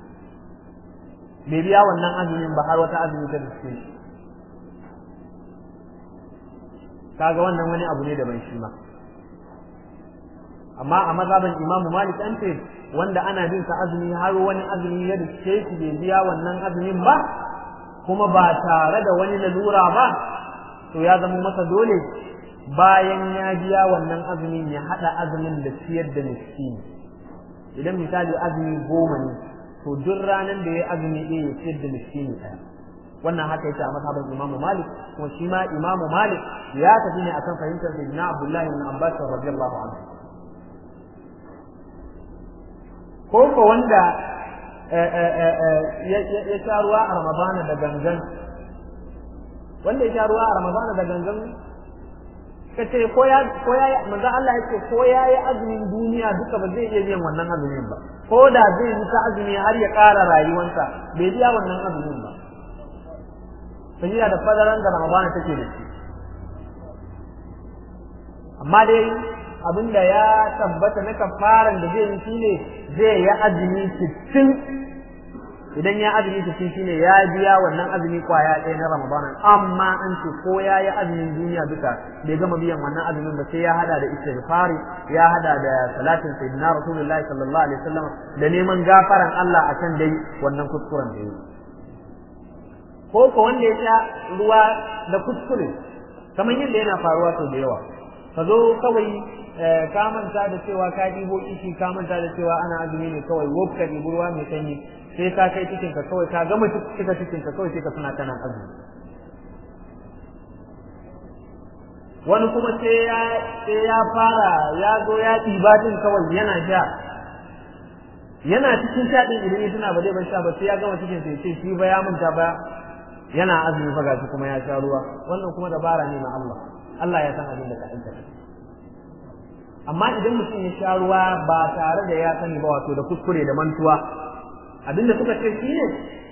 [SPEAKER 1] bai biya wannan azumin ba har wata azumi ta dace kaga wannan wani abu ne da ban shi ma amma a mazhaban Imam Malik an ce wanda ana bin sa azumi har wani azumi ya dace shi bai biya wannan azumin ba kuma ba tare da wani lalura ba to ya zama masa dole bayan ya biya wannan azumin ya hada azumin da ciyar da miskini idan misali azumi goma ne to duk ranar da ya azumi ɗaya ya ciyar da miskini ɗaya wannan haka yake a mazhaban Imam Malik kuma shi ma Imam Malik ya tafi ne akan fahimtar Sayyidina Abdullah ibn Abbas radiyallahu anhu ko ko wanda ya sha ruwa a Ramadana da gangan wanda ya sha ruwa a Ramadana da gangan kace ko ya ko ya manzo Allah yake ko yayi azumin duniya duka ba zai iya biyan wannan azumin ba ko da zai yi ta azumi har ya ƙara rayuwarsa bai biya wannan azumin ba sai da fadaran da Ramadan take da shi amma dai abinda ya tabbata na kafaran da zai yi shine zai yi azumi sittin idan ya azumi sittin shine ya biya wannan azumi kwaya ɗaya na Ramadan amma an ce ko ya yi azumin duniya duka bai gama biyan wannan azumin ba sai ya hada da istighfari ya hada da salatin sayyidina rasulullahi sallallahu alaihi wasallam da neman gafaran Allah akan dai wannan kuskuren da yi ko ko wanda ya sha ruwa da kuskure kamar yadda yana faruwa sau da yawa ka zo kawai ka manta da cewa ka ɗibo kishi ka manta da cewa ana azumi ne kawai wuf ka ɗibi ruwa mai sanyi sai ka kai cikin ka kawai ka gama cika cikin ka kawai sai ka suna kana azumi wani kuma sai ya sai ya fara ya zo ya ɗiba din kawai yana sha yana cikin sha din idan ya tuna ba zai bar sha ba sai ya gama cikin sai ce shi ba ya manta ba yana azumi fa gashi kuma ya sha ruwa wannan kuma dabara ne na Allah Allah ya san abin da ka aikata amma idan mutum ya sha ruwa ba tare da ya sani ba wato da kuskure da mantuwa abinda suka ce shi ne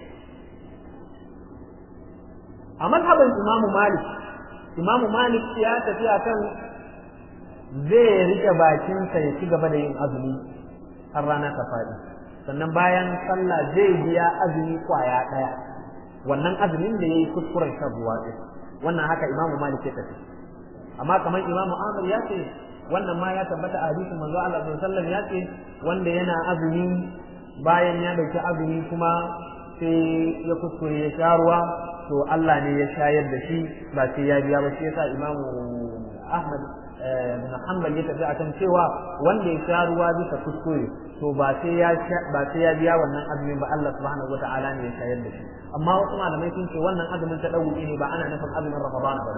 [SPEAKER 1] a mazhabin Imam Malik Imam Malik ya tafi akan zai rike bakinsa ya ci gaba da yin azumi har rana ta faɗi sannan bayan sallah zai biya azumi kwaya ɗaya wannan azumin da yayi kuskuren shan ruwa ɗin wannan haka Imam Malik ya tafi amma kamar Imam Ahmad ya ce wannan ma ya tabbata a hadisin manzo Allah sallallahu alaihi wasallam ya ce wanda yana azumi bayan ya dauki azumi kuma sai ya kuskure ya sha ruwa to Allah ne ya shayar da shi ba sai ya biya ba shi yasa Imam Ahmad bin Hanbal ya tafi akan cewa wanda ya sha ruwa bisa kuskure to ba sai ya ba sai ya biya wannan azumin ba Allah subhanahu wataala ne ya shayar da shi amma wasu malamai sun ce wannan azumin ta dawo ne ba ana nufin azumin Ramadan ba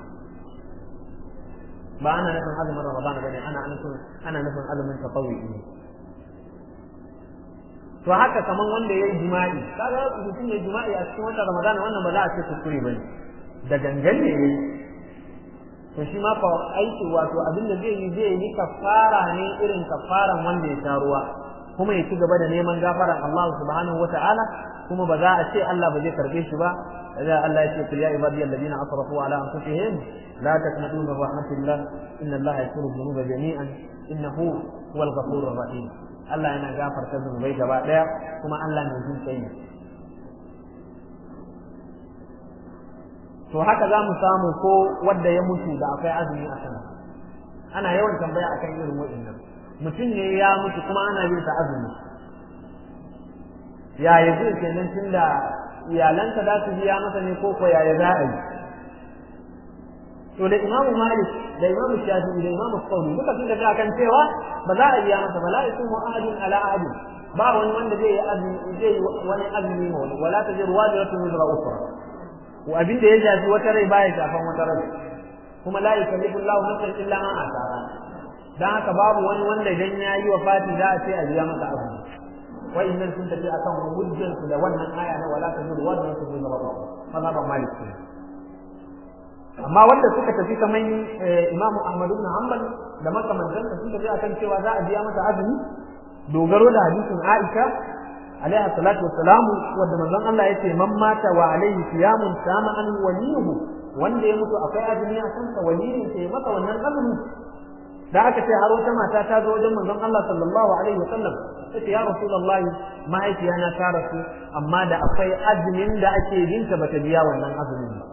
[SPEAKER 1] ba ana nufin azumin Ramadan bane ana nufin ana nufin azumin tatawwi ne to haka kaman wanda yayi jima'i kaga mutum yayi jima'i a cikin watan Ramadan wannan ba za a ce kuskure bane da gangan ne yayi to shi ma fa aiki wato abin da zai yi zai yi kafara ne irin kafaran wanda ya sha ruwa kuma ya ci gaba da neman gafaran Allah subhanahu wata'ala kuma ba za a ce Allah ba zai karbe shi ba da Allah ya ce kul ya ibadiy alladhina asrafu ala anfusihim la taqnatu min rahmatillah inna Allah yaghfiru dhunuba jami'an innahu huwal ghafurur rahim Allah yana gafarta zunubai gaba daya kuma Allah ne jin kai to haka za mu samu ko wanda ya mutu da akwai azumi a sana ana yawan tambaya akan irin wa'annan mutum ne ya mutu kuma ana bin sa azumi ya yanzu kenan tunda iyalanka za su biya masa ne ko ko yaya za a yi to da imamu malik da imamu shafi'i da imamu sauri duka sun tafi akan cewa ba za a biya masa ba la yasumu ahadun ala ahadin ba wani wanda zai yi azumi zai yi wani azumi ma wani wala tajiru wajiratun wizra ukhra wa abin da ya shafi wata rai baya shafan wata rai kuma la yukallifu Allahu nafsan illa ma ataaha dan haka babu wani wanda idan ya yi wa fati za a ce a biya masa azumi wa innan sun tafi akan hujjan su da wannan aya na wala tajiru wajiratun wizra ukhra mazhaban malik amma wanda suka tafi kamar Imam Ahmad ibn Hanbal da makamantan sun tafi akan cewa za a biya masa azumi dogaro da hadisin Aisha alaiha salatu wassalamu wanda manzon Allah yace man mata wa alaihi siyamun sama an waliyuhu wanda ya mutu akwai azumi a kansa waliyin sai masa wannan azumi da aka ce har wata mata ta zo wajen manzon Allah sallallahu alaihi wasallam tace ya rasulullahi mahaifiyana ta rasu amma da akwai azumin da ake yin ta bata biya wannan azumin ba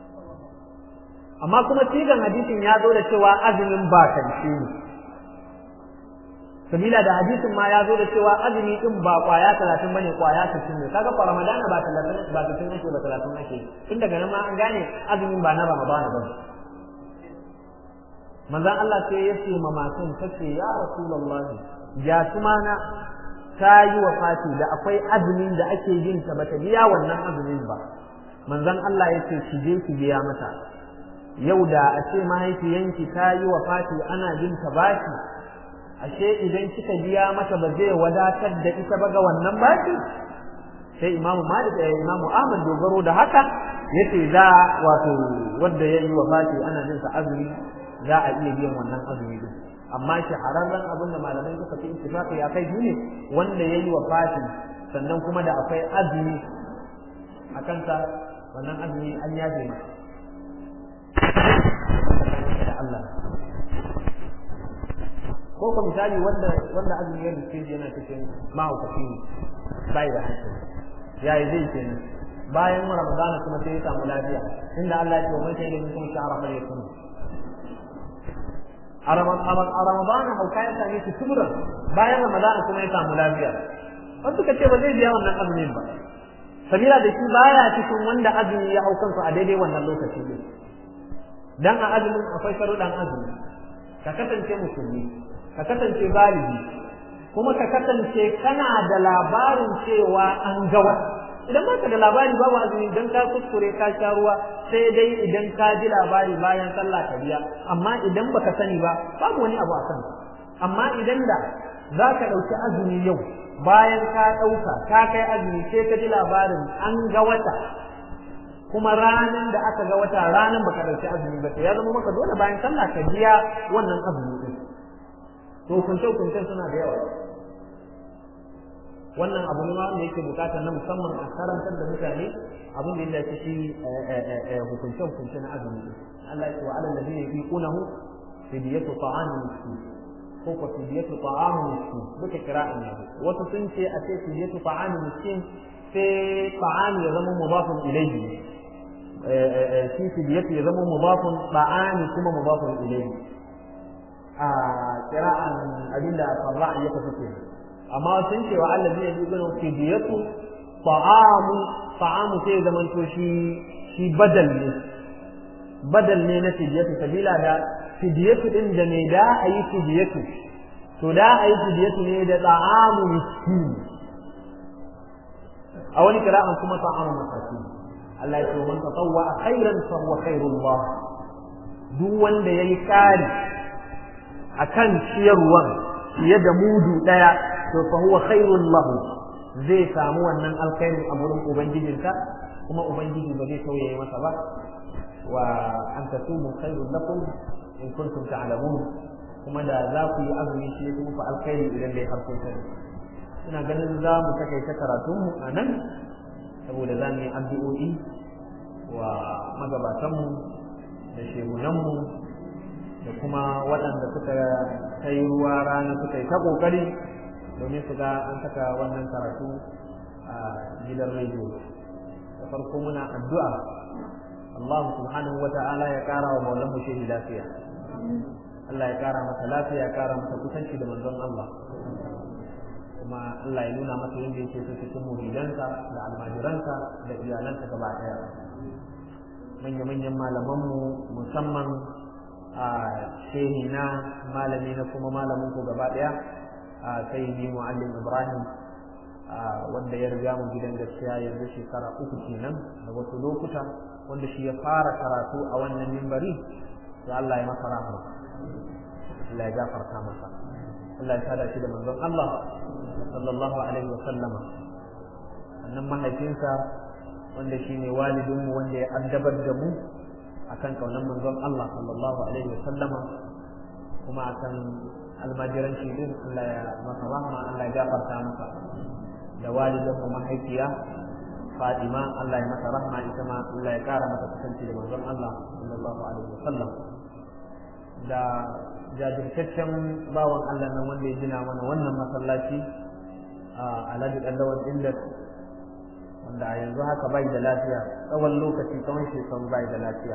[SPEAKER 1] amma kuma sigan hadisin ya zo da cewa azumin ba karshe ne sabila da hadisin ma ya zo da cewa azumi din ba kwaya talatin bane kwaya sittin ne kaga fa ramadana ba talatin ba sittin ake ba talatin ake tun daga nan ma an gane azumin ba na ramadana ba manzon Allah sai ya ce ma matan tace ya rasulullahi ya kuma na ta yi wafati da akwai azumin da ake yin ta bata biya wannan azumin ba manzon Allah ya ce ki je ki biya mata yau da a ce mahaifiyanki ta yi wafati ana jin ta baki ashe idan kika biya mata ba zai wadatar da ita ba ga wannan baki sai imamu malik da imamu ahmad dogaro da haka yace za wato wanda ya yi wafati ana jin sa azumi za a iya biyan wannan azumi din amma shahararren abin da malamai suka fi ittifaqi ya kai ne wanda ya yi wafati sannan kuma da akwai azumi a kansa wannan azumi an yaje masa da Allah ko ko misali wanda wanda azumi ya dace yana cikin mahaukaci ne bai da hankali yayi zai kenan bayan Ramadan kuma sai ya samu lafiya inda Allah ya ce mai sai da mutum sha'ara fa yakun a Ramadan hauka ya same shi kubura bayan Ramadan kuma ya samu lafiya wasu kace ba zai biya wannan azumin ba sabila da shi baya cikin wanda azumi ya haukan su a daidai wannan lokaci ne dan a azumin akwai sharuɗan azumi ka kasance musulmi ka kasance baligi kuma ka kasance kana da labarin cewa an ga wata idan baka da labari babu azumi idan ka kuskure ka sha ruwa sai dai idan ka ji labari bayan sallah ka biya amma idan baka sani ba babu wani abu a kanka amma idan da zaka dauki azumi yau bayan ka dauka ka kai azumi sai ka ji labarin an ga wata kuma ranan da aka ga wata ranan baka dauki azumi ba to ya zama maka dole bayan sallah ka biya wannan azumi din to kunce kunce suna da yawa wannan abu ne wanda yake bukatar na musamman a karantar da mutane abin da yake shi hukunce hukunce na azumi Allah ya ce wa alal ladina yuqunahu fidiyatu ta'am miskin ko ko fidiyatu ta'am miskin duka kira'an ne wato sun ce a ce fidiyatu ta'am miskin sai ta'am ya zama mudafun ilayhi shi fidiyatu ya zama mudafun ta'am kuma mudafun ilayhi a kira'an abinda farra ya tafi amma sun ce wa Allah zai yi gano fidiyatu ta'amu ta'amu sai zaman to shi shi badal ne badal ne na fidiyatu sabila da fidiyatu din da ne da ayi fidiyatu to da ayi fidiyatu ne da ta'amu miskin a wani kira'an kuma ta'amu masakin Allah ya ce man tatawwa khairan fa huwa khairullah duk wanda yayi kari akan ciyarwan fiye da mudu daya to fa huwa khairul lahu zai samu wannan alkhairin a gurin ubangijinka kuma ubangiji ba zai tauye masa ba wa an tasumu khairul lakum in kuntum ta'lamun kuma da za ku yi azumi shi kuma fa alkhairi idan dai har kun sani ina ganin za mu takaita karatun mu anan saboda za mu yi addu'o'i wa magabatan mu da shehunan mu da kuma waɗanda suka kai ruwa rana suka yi ta kokari domin su ga an saka wannan karatu a gidan rediyo da farko muna addu'a Allah subhanahu wata'ala ya kara wa maulan mu shehi lafiya Allah ya kara masa lafiya ya kara masa kusanci da manzon Allah kuma Allah ya nuna masa yadda yake so cikin muridansa da almajiransa da iyalansa gaba daya manya-manyan malamanmu musamman a shehi na malami na kuma malamin ku gaba daya a sayyidi muallim Ibrahim wanda ya riga mu gidan gaskiya yanzu shekara uku kenan da wasu lokuta wanda shi ya fara karatu a wannan mimbari to Allah ya masa rahama Allah ya gafarta masa Allah ya sada shi da manzon Allah sallallahu alaihi wa sallama annan mahaifinsa wanda shine walidin mu wanda ya addabar da mu akan kaunan manzon Allah sallallahu alaihi wa sallama kuma akan almajiranci din Allah ya masa rahma Allah ya gafarta masa da walidan mu mahaifiya Fatima Allah ya masa rahma ita ma Allah ya kara mata kusanci da manzon Allah sallallahu alaihi wasallam da jajirtaccen bawan Allah nan wanda ya gina mana wannan masallaci a Alhaji Dallawan inda wanda a yanzu haka bai da lafiya tsawon lokaci tsawon shekaru bai da lafiya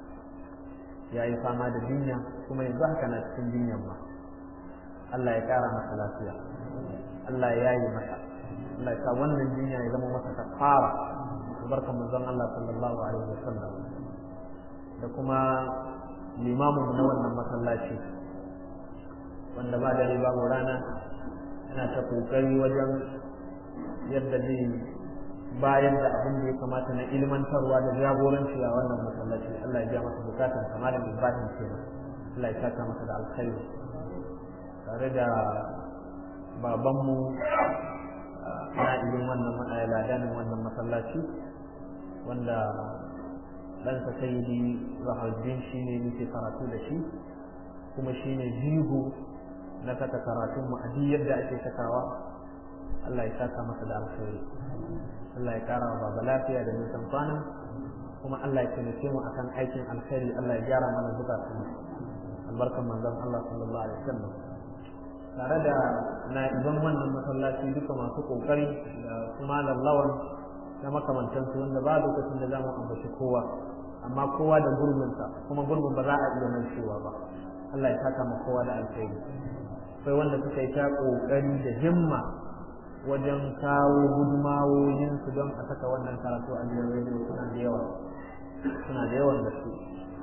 [SPEAKER 1] ya yi fama da jinya kuma yanzu haka na cikin jinyan ma Allah ya kara masa lafiya Allah ya yi masa Allah ya sa wannan jinya ya zama masa kafara barkan manzon Allah sallallahu alaihi wasallam da kuma limamin na wannan masallaci wanda ba da babu rana yana ta kokari wajen yadda zai bayan da abin da ya kamata na ilmantarwa da jagoranci a wannan masallaci Allah ya ja masa bukatun kamar da Ibrahim kenan Allah ya saka masa da alkhairi tare da babanmu na irin wannan ladanin wannan masallaci wanda ɗansa sayyidi Zaharuddin shi ne muke karatu da shi kuma shi ne jigo na saka karatun mu a duk yadda ake sakawa Allah ya saka masa da alkhairi Allah ya kara wa baba lafiya da nisan kwana kuma Allah ya taimake mu akan aikin alkhairi Allah ya gyara mana zukatun albarkan manzon Allah sallallahu alaihi wasallam tare da na'iban wannan masallaci duka masu kokari da kuma lallawan na makamantansu wanda ba lokacin da zamu ambaci kowa amma kowa da gurbinsa kuma gurbin ba za a iya mancewa ba Allah ya saka mu kowa da alkhairi sai wanda suka yi ta kokari da himma wajen kawo gudumawoyin su don a saka wannan karatu a gidan rediyo suna da yawa suna da yawan gaske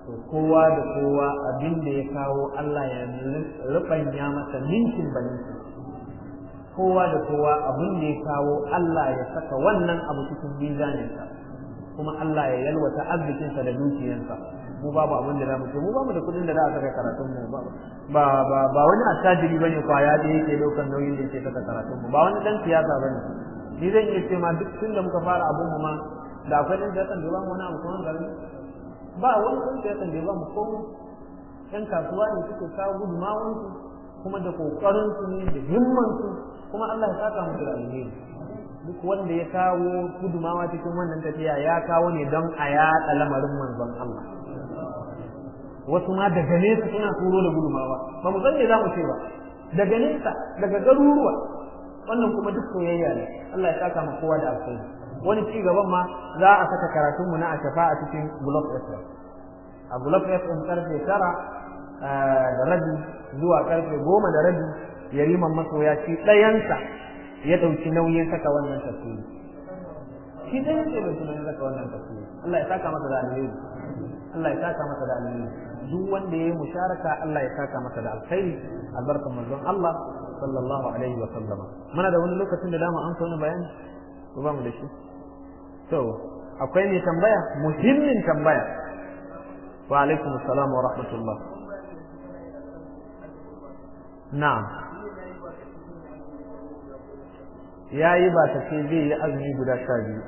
[SPEAKER 1] to kowa da kowa abin da ya kawo Allah ya rubanya masa ninkin baninki kowa da kowa abin da ya kawo Allah ya saka wannan abu cikin mizaninsa kuma Allah ya yalwata arzikinsa da dukiyarsa mu babu abin da zamu ce mu bamu da kudin da za a saka karatun mu ba ba ba wani attajiri bane kwaya da yake daukar nauyin da yake saka karatun mu ba wani dan siyasa bane ni zan iya ce ma duk tun da muka fara abun mu ma da akwai dan siyasa da ba mu wani abu kuma garin ba wani dan siyasa da ba mu komai yan kasuwa ne suke kawo gudumawansu kuma da kokarin su ne da himman su kuma Allah ya saka musu da alheri duk wanda ya kawo gudumawa cikin wannan tafiya ya kawo ne don a yaɗa lamarin manzon Allah wasu ma daga nesa suna turo da gudumawa ba mu san me za mu ce ba daga nesa daga garuruwa wannan kuma duk soyayya ne Allah ya saka mu kowa da alheri wani ci gaban ma za a saka karatun mu na ashafa a cikin Glove F M a Glove F M karfe tara da rabi zuwa karfe goma da rabi yariman masoya ci ɗayansa ya ɗauki nauyin saka wannan tafsiri shi ɗaya ce bai tunanin saka wannan tafsiri Allah ya saka masa da alheri Allah ya saka masa da alheri duk wanda ya yi musharaka Allah ya saka masa da alkhairi albarkan manzon Allah sallallahu alaihi wa sallam muna da wani lokacin da dama an wani bayani ko ba mu da shi to akwai ne tambaya muhimmin tambaya wa alaikum assalam wa rahmatullah na'am yayi ba ta ce zai yi azumi guda sha biyu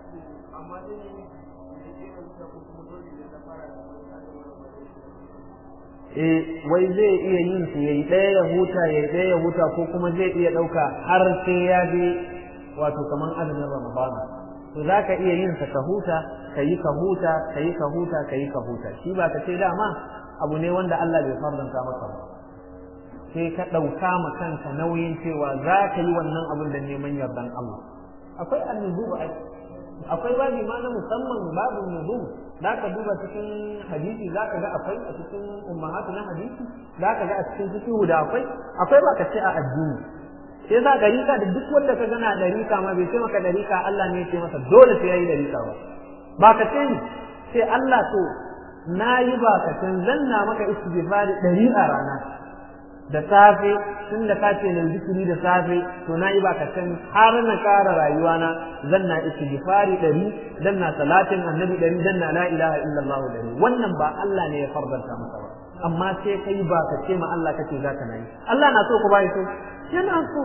[SPEAKER 1] eh wai zai iya yin su yayi ɗaya ya huta yayi ɗaya ya huta ko kuma zai iya ɗauka har sai ya je wato kaman azumin Ramadana to zaka iya yin sa ka huta kayi ka huta kayi ka huta kayi ka huta shi ba ka ce dama abu ne wanda Allah bai farlanta maka ba sai ka ɗauka ma kanka nauyin cewa za ka yi wannan abin da neman yardan Allah akwai annubu akwai babi ma na musamman babu nubu za ka duba cikin hadisi za ka ga akwai a cikin ummahatu na hadisi za ka ga a cikin fiqhu da akwai akwai ba ka ce a addini sai za ka rika da duk wanda ka gana da rika ma bai ce maka da rika Allah ne ya ce masa dole sai yayi da rika ba ba ka ce sai Allah to nayi ba ka san zanna maka istighfari ɗari a rana da safe tun da ka ce nan zikiri da safe to na yi baka san har na ƙara rayuwa na zan na istighfari ɗari dan na salatin annabi ɗari dan na la ilaha illallah ɗari wannan ba Allah ne ya fardanta maka ba amma sai kai ba ka ce ma Allah kace zaka na yi Allah na so ko bai so yana so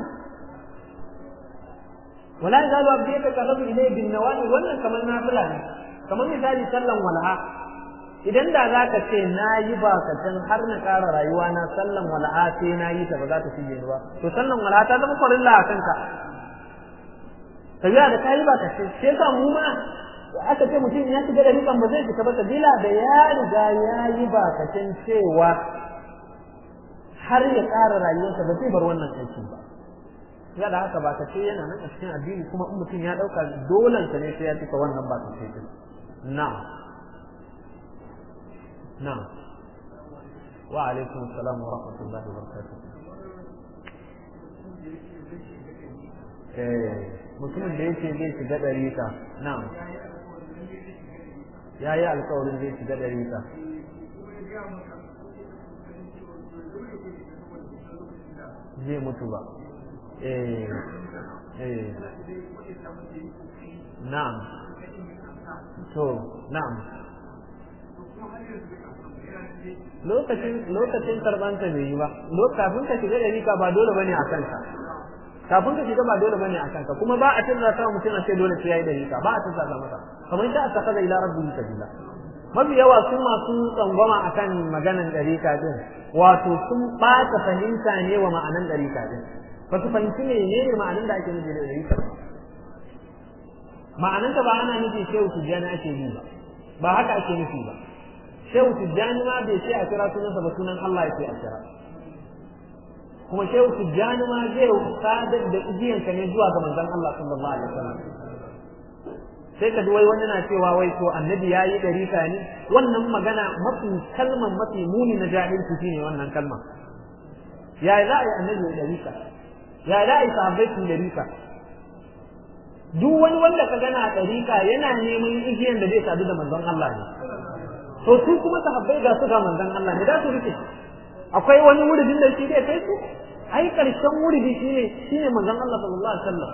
[SPEAKER 1] wala yazalu abdi yataqarrabu ilayhi bin nawafil wannan kamar nafila ne kamar misali sallan walha idan da za ka ce na yi bakatan har na ƙara rayuwa na sallan wal'a sai na yi ta ba za ta shige ni ba to sallan wal'a ta zama farilla a kanka tabiya da ka yi bakatan sai ka mu ma aka ce mutum ya shiga da rikan ba zai fita ba sabila da ya riga ya yi bakatan cewa har ya ƙara rayuwarsa ba zai bar wannan aikin ba ya da haka bakace yana nan a cikin addini kuma in mutum ya ɗauka dolansa ne sai ya cika wannan bakace din na'am نعم وعليكم السلام ورحمة الله وبركاته mutumin da yake zai shiga ɗarika na'am ya yi alkawarin zai shiga ɗarika zai mutu ba eh eh na'am to na'am lokacin lokacin karbanta bai yi ba kafin ka shiga dariƙa ba dole bane a kanka kafin ka shiga ba dole bane a kanka kuma ba a tunza ta mutum a ce dole sai yayi dariƙa ba a tunza ta masa kamar da aka kaza ila rabbihi sabila mafi yawa sun masu tsangwama akan maganan dariƙa din wato sun ɓata fahimta ne wa ma'anan dariƙa din ba su fahimci ne ne ma'anan da ake nufi da dariƙa ma'ananta ba ana nufi shehu tijjani ake yi ba ba haka ake nufi ba shehu tijjani ma bai ce a kira sunansa ba sunan Allah ya ce a kira kuma shehu tijjani ma zai sadar da igiyanka ne zuwa ga manzon Allah sallallahu alaihi wasallam sai ka duwai wani na cewa wai to annabi yayi dariƙa ne wannan magana mafi kalman mafi muni na jahilci shine wannan kalma ya za a yi annabi ya dariƙa ya za a yi sahabbai su dariƙa duk wani wanda ka gana a dariƙa yana neman igiyan da zai sadu da manzon Allah ne to su kuma sahabbai ga su ga manzon Allah ne da su rike akwai wani wuridin da shi zai kai su ai karshen wuridi shine shine manzon Allah sallallahu alaihi wasallam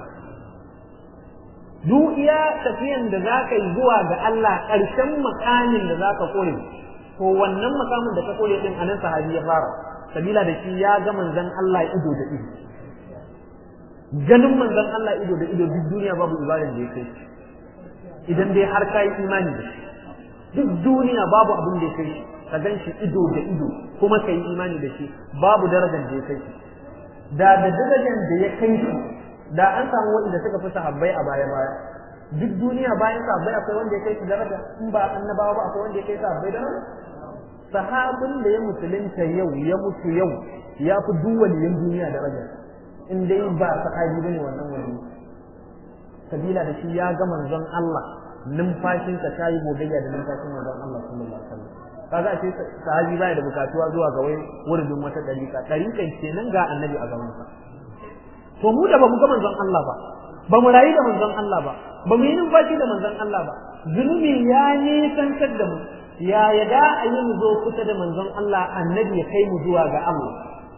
[SPEAKER 1] duk iya tafiyan da zaka yi zuwa ga Allah karshen makamin da zaka kore to wannan makamin da ka kore din anan sahabi ya fara sabila da shi ya ga manzon Allah ido da ido ganin manzon Allah ido da ido duk duniya babu ibadan da yake idan dai har kai imani da shi duk duniya babu abin da yake ka gan shi ido da ido kuma kai imani da shi babu darajar da yake da da darajar da ya kai shi da an samu wanda suka fi sahabbai a baya baya duk duniya bayan sahabbai akwai wanda ya kai shi daraja in ba annabawa ba akwai wanda ya kai sahabbai daraja sahabin da ya musulunta yau ya mutu yau ya fi duk waliyan duniya daraja in dai ba sahabi bane wannan wali sabila da shi ya ga manzon Allah numfashin ka tayi gogayya da numfashin manzon Allah sallallahu alaihi wasallam kaga a ce sahabi baya da bukatuwa zuwa ga wai wurin wata dariƙa dariƙan kenan ga annabi a gaban sa to mu da bamu ga manzon Allah ba ba mu rayu da manzon Allah ba ba mu yi numfashi da manzon Allah ba zunubi ya nisantar da mu ya yada a yi mu zo kusa da manzon Allah annabi ya kai mu zuwa ga Allah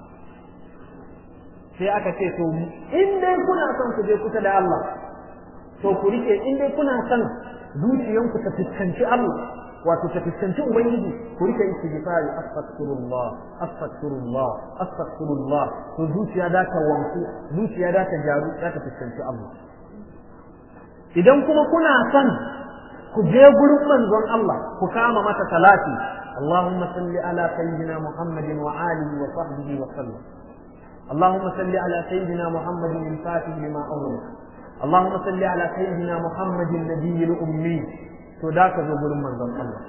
[SPEAKER 1] sai aka ce to in dai kuna son ku je kusa da Allah to ku rike in dai kuna son zuciyanku ta fuskanci Allah wato ta fuskanci ubangiji ku rike istighfari astaghfirullah astaghfirullah astaghfirullah to zuciya da ta wanku zuciya da ta jaru da ta fuskanci Allah idan kuma kuna son ku je gurin manzon Allah ku kama mata salati Allahumma salli ala sayyidina Muhammadin wa alihi wa sahbihi wa sallam اللهم صل على سيدنا محمد الفاتح لما أغلق اللهم صل على سيدنا محمد النبي الأمي to da ka zo gurin manzon Allah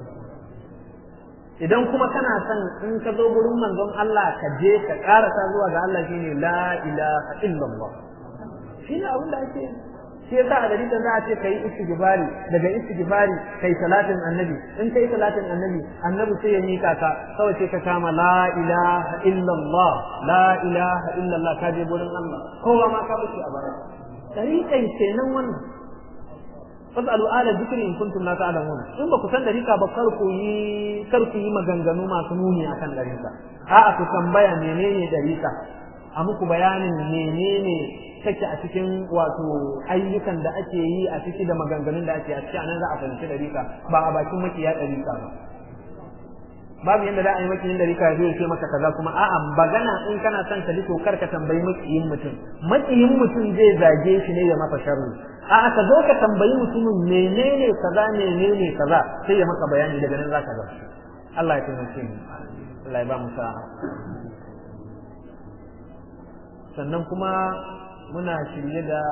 [SPEAKER 1] idan kuma kana son in ka zo gurin manzon Allah ka je ka karasa zuwa ga Allah shine la ilaha illallah shine abin da ake shi yasa a dalilin za a ce kai istighfari daga istighfari kai salatin annabi in kai salatin annabi annabi sai ya mika ka kawai sai ka kama la ilaha illallah la ilaha illallah ka je gurin Allah kowa ma ka bace a baya dariƙan kenan wannan fasalu ala dhikri in kuntum la ta'lamun in ba ku san dariƙa ba kar ku yi kar ku yi maganganu masu nuni akan dariƙa a'a ku tambaya menene dariƙa a muku bayanin menene take a cikin wato ayyukan da ake yi a ciki da maganganun da ake a ciki anan za a fahimci dariƙa ba a bakin makiya dariƙa ba babu yanda za a yi makiyin dariƙa ya zo ya ce maka kaza kuma a'a bagana in kana son ka ji to kar ka tambayi makiyin mutum makiyin mutum zai zage shi ne ya masa sharri a'a ka zo ka tambayi mutumin menene kaza menene kaza sai ya maka bayani daga nan zaka ga Allah ya taimake mu Allah ya ba mu sa'a sannan kuma muna shirye da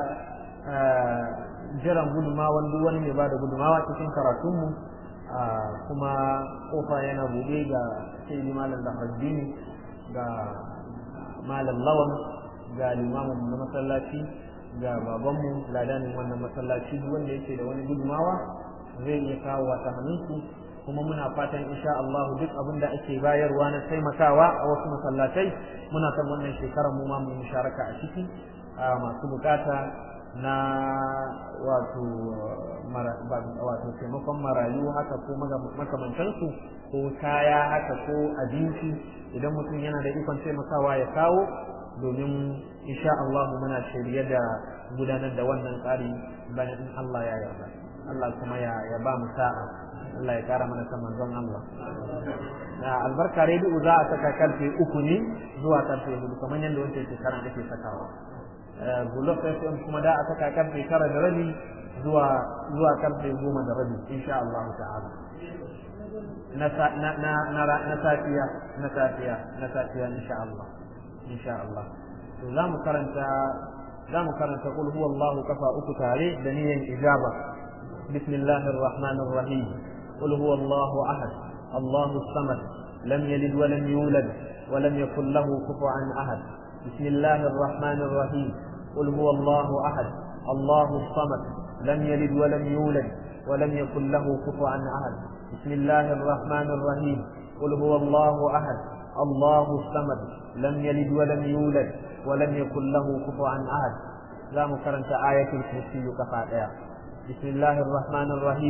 [SPEAKER 1] jiran gudumawan duk wani mai bada gudumawa cikin karatunmu kuma kofa yana buɗe ga sai malam Zahraddini ga malam Lawan ga limamin na masallaci ga babanmu ladanin wannan masallaci duk wanda yake da wani gudumawa zai iya kawo ta hannunsu kuma muna fatan insha Allah duk abin da ake bayarwa na taimakawa a wasu masallatai muna san wannan shekarar mu ma mu musharaka a ciki masu bukata na wato wato taimakon marayu haka ko makamantansu ko kaya haka ko abinci idan mutum yana da ikon taimakawa ya kawo domin insha Allah muna shirye da gudanar da wannan tsari bayan in Allah ya yarda Allah kuma ya ya ba mu sa'a Allah ya kara mana san manzon Allah na albarka radio za a saka karfe uku ne zuwa karfe hudu kamar yadda wancan shekaran ake sakawa Bulok F M kuma da a saka karfe tara da rabi zuwa zuwa karfe goma da rabi insha Allah ta'ala na na na na safiya na safiya na safiya insha Allah insha Allah to za mu karanta za mu karanta qul huwallahu kafa uku tare da niyyar ijaba bismillahir rahmanir rahim qul huwallahu ahad Allahu samad lam yalid wa lam yulad wa lam yakul lahu kufuwan ahad bismillahir rahmanir rahim qul huwallahu ahad Allahu samad lam yalid wa lam yulad wa lam yakul lahu kufuwan ahad bismillahir rahmanir rahim qul huwallahu ahad Allahu samad lam yalid wa lam yulad wa lam yakul lahu kufuwan ahad za mu karanta ayatul kursi kafa daya bismillahir rahmanir rahim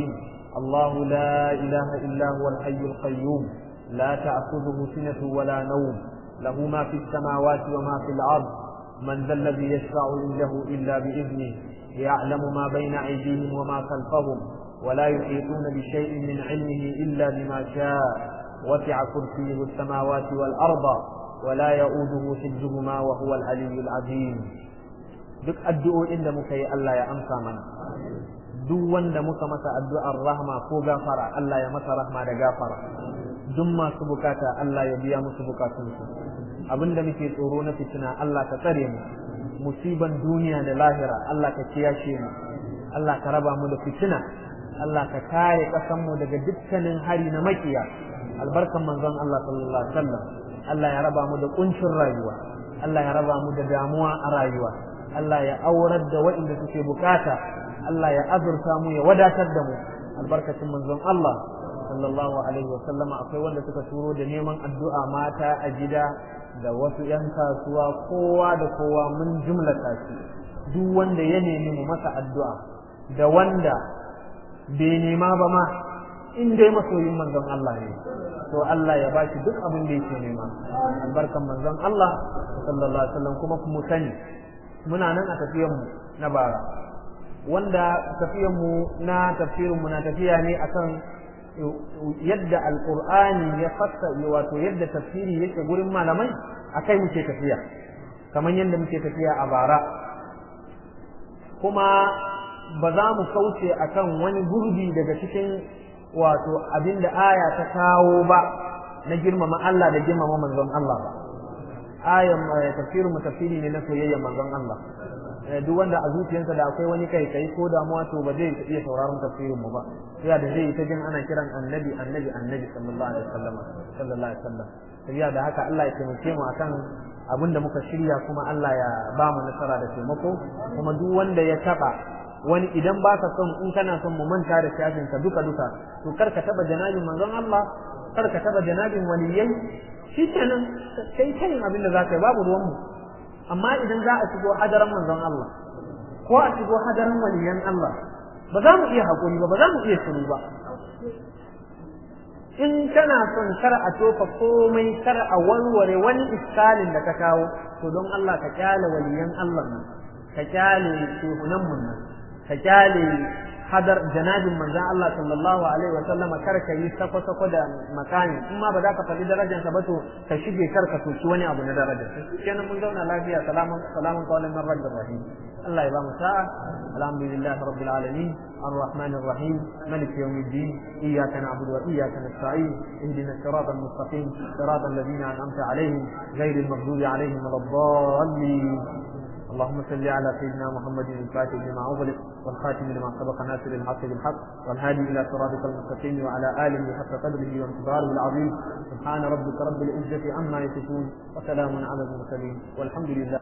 [SPEAKER 1] الله لا إله إلا هو الحي القيوم لا تأخذه سنة ولا نوم له ما في السماوات وما في الأرض من ذا الذي يشفع عنده إلا بإذنه يعلم ما بين أيديهم وما خلفهم ولا يحيطون بشيء من علمه إلا بما شاء وسع كرسيه السماوات والأرض ولا يؤوده حفظهما وهو العلي العظيم. duk addu'o'in da muka yi Allah ya amsa mana, duk wanda muka masa addu'ar rahma ko gafara Allah ya masa rahma da gafara, duk masu bukata Allah ya biya musu bukatunsu, abinda muke tsoro na fitina Allah ka tsare mu, musiban duniya da lahira Allah ka kiyashe mu, Allah ka raba mu da fitina, Allah ka kare kasan mu daga dukkanin hari na makiya, albarkan manzon Allah sallallahu alaihi wasallam. Allah ya raba mu da kuncin rayuwa, Allah ya raba mu da damuwa a rayuwa, Allah ya aurar da waɗanda suke bukata, Allah ya azurta mu ya wadatar da mu albarkacin manzon Allah sallallahu alaihi wasallama. Akwai wanda suka turo da neman addu'a mata a gida da wasu ‘yan kasuwa, kowa da kowa mun jumlata shi, duk wanda ya nemi mu masa addu'a da wanda bai nema ba ma in dai masoyin manzon Allah ne to Allah ya baki duk abin da yake nema albarkan manzon Allah sallallahu alaihi wasallam. Kuma mu sani muna nan a tafiyan mu na bara, wanda tafiyan mu na tafsirin mu na tafiya ne akan yadda alqur'ani ya fassara, wato yadda tafsiri yake gurin malamai akai muke tafiya kamar yadda muke tafiya a bara, kuma ba za mu kauce akan wani gurbi daga cikin wato abinda aya ta kawo ba na girmama Allah da girmama manzon Allah ba. Ayan tafsirin tafsiri ne na soyayya manzon Allah. Duk wanda a zuciyarsa da akwai wani kai kai ko damuwa to ba zai iya sauraron tafsirin mu ba. Sai da zai ta jin ana kiran annabi annabi annabi sallallahu alaihi wasallam sallallahu alaihi wasallam. Sai da haka Allah ya taimake mu akan abinda muka shirya, kuma Allah ya ba mu nasara da taimako. Kuma duk wanda ya taba wani, idan ba ka son, in kana son mu manta da shafin ka duka duka, to kar ka taba janabin manzon Allah, kar ka taba janabin waliyai, shi kenan kai kai abin da zaka yi, babu ruwan mu. Amma idan za a shigo hadaran manzon Allah ko a shigo hadaran waliyan Allah, ba za mu iya hakuri ba, ba za mu iya shiru ba. In kana son kar a tofa komai, kar a warware wani iskalin da ka kawo, to don Allah ka kyale waliyan Allah nan, ka kyale shehunan mun nan, ka kyale hadar janabin manzon Allah sallallahu alaihi wa sallama, kar ka yi sako sako da makani, in ma ba za ka faɗi darajar sa ba to ka shige, kar ka soki wani abu na darajar. Kenan mun zauna lafiya, salamun salamun qawlan min rabbir rahim. Allah ya ba mu sa'a. Alhamdulillahi rabbil alamin arrahmanir rahim maliki yawmiddin iyyaka na'budu wa iyyaka nasta'in ihdinas siratal mustaqim siratal ladzina an'amta alaihim ghayril maghdubi alaihim waladdallin. اللهم صل على سيدنا محمد الفاتح لما أغلق والخاتم لما سبق ناصر الحق بالحق والهادي إلى صراطك المستقيم وعلى آله حق قدره وانتظاره العظيم. سبحان ربك رب العزة عما يصفون وسلام على المرسلين والحمد لله.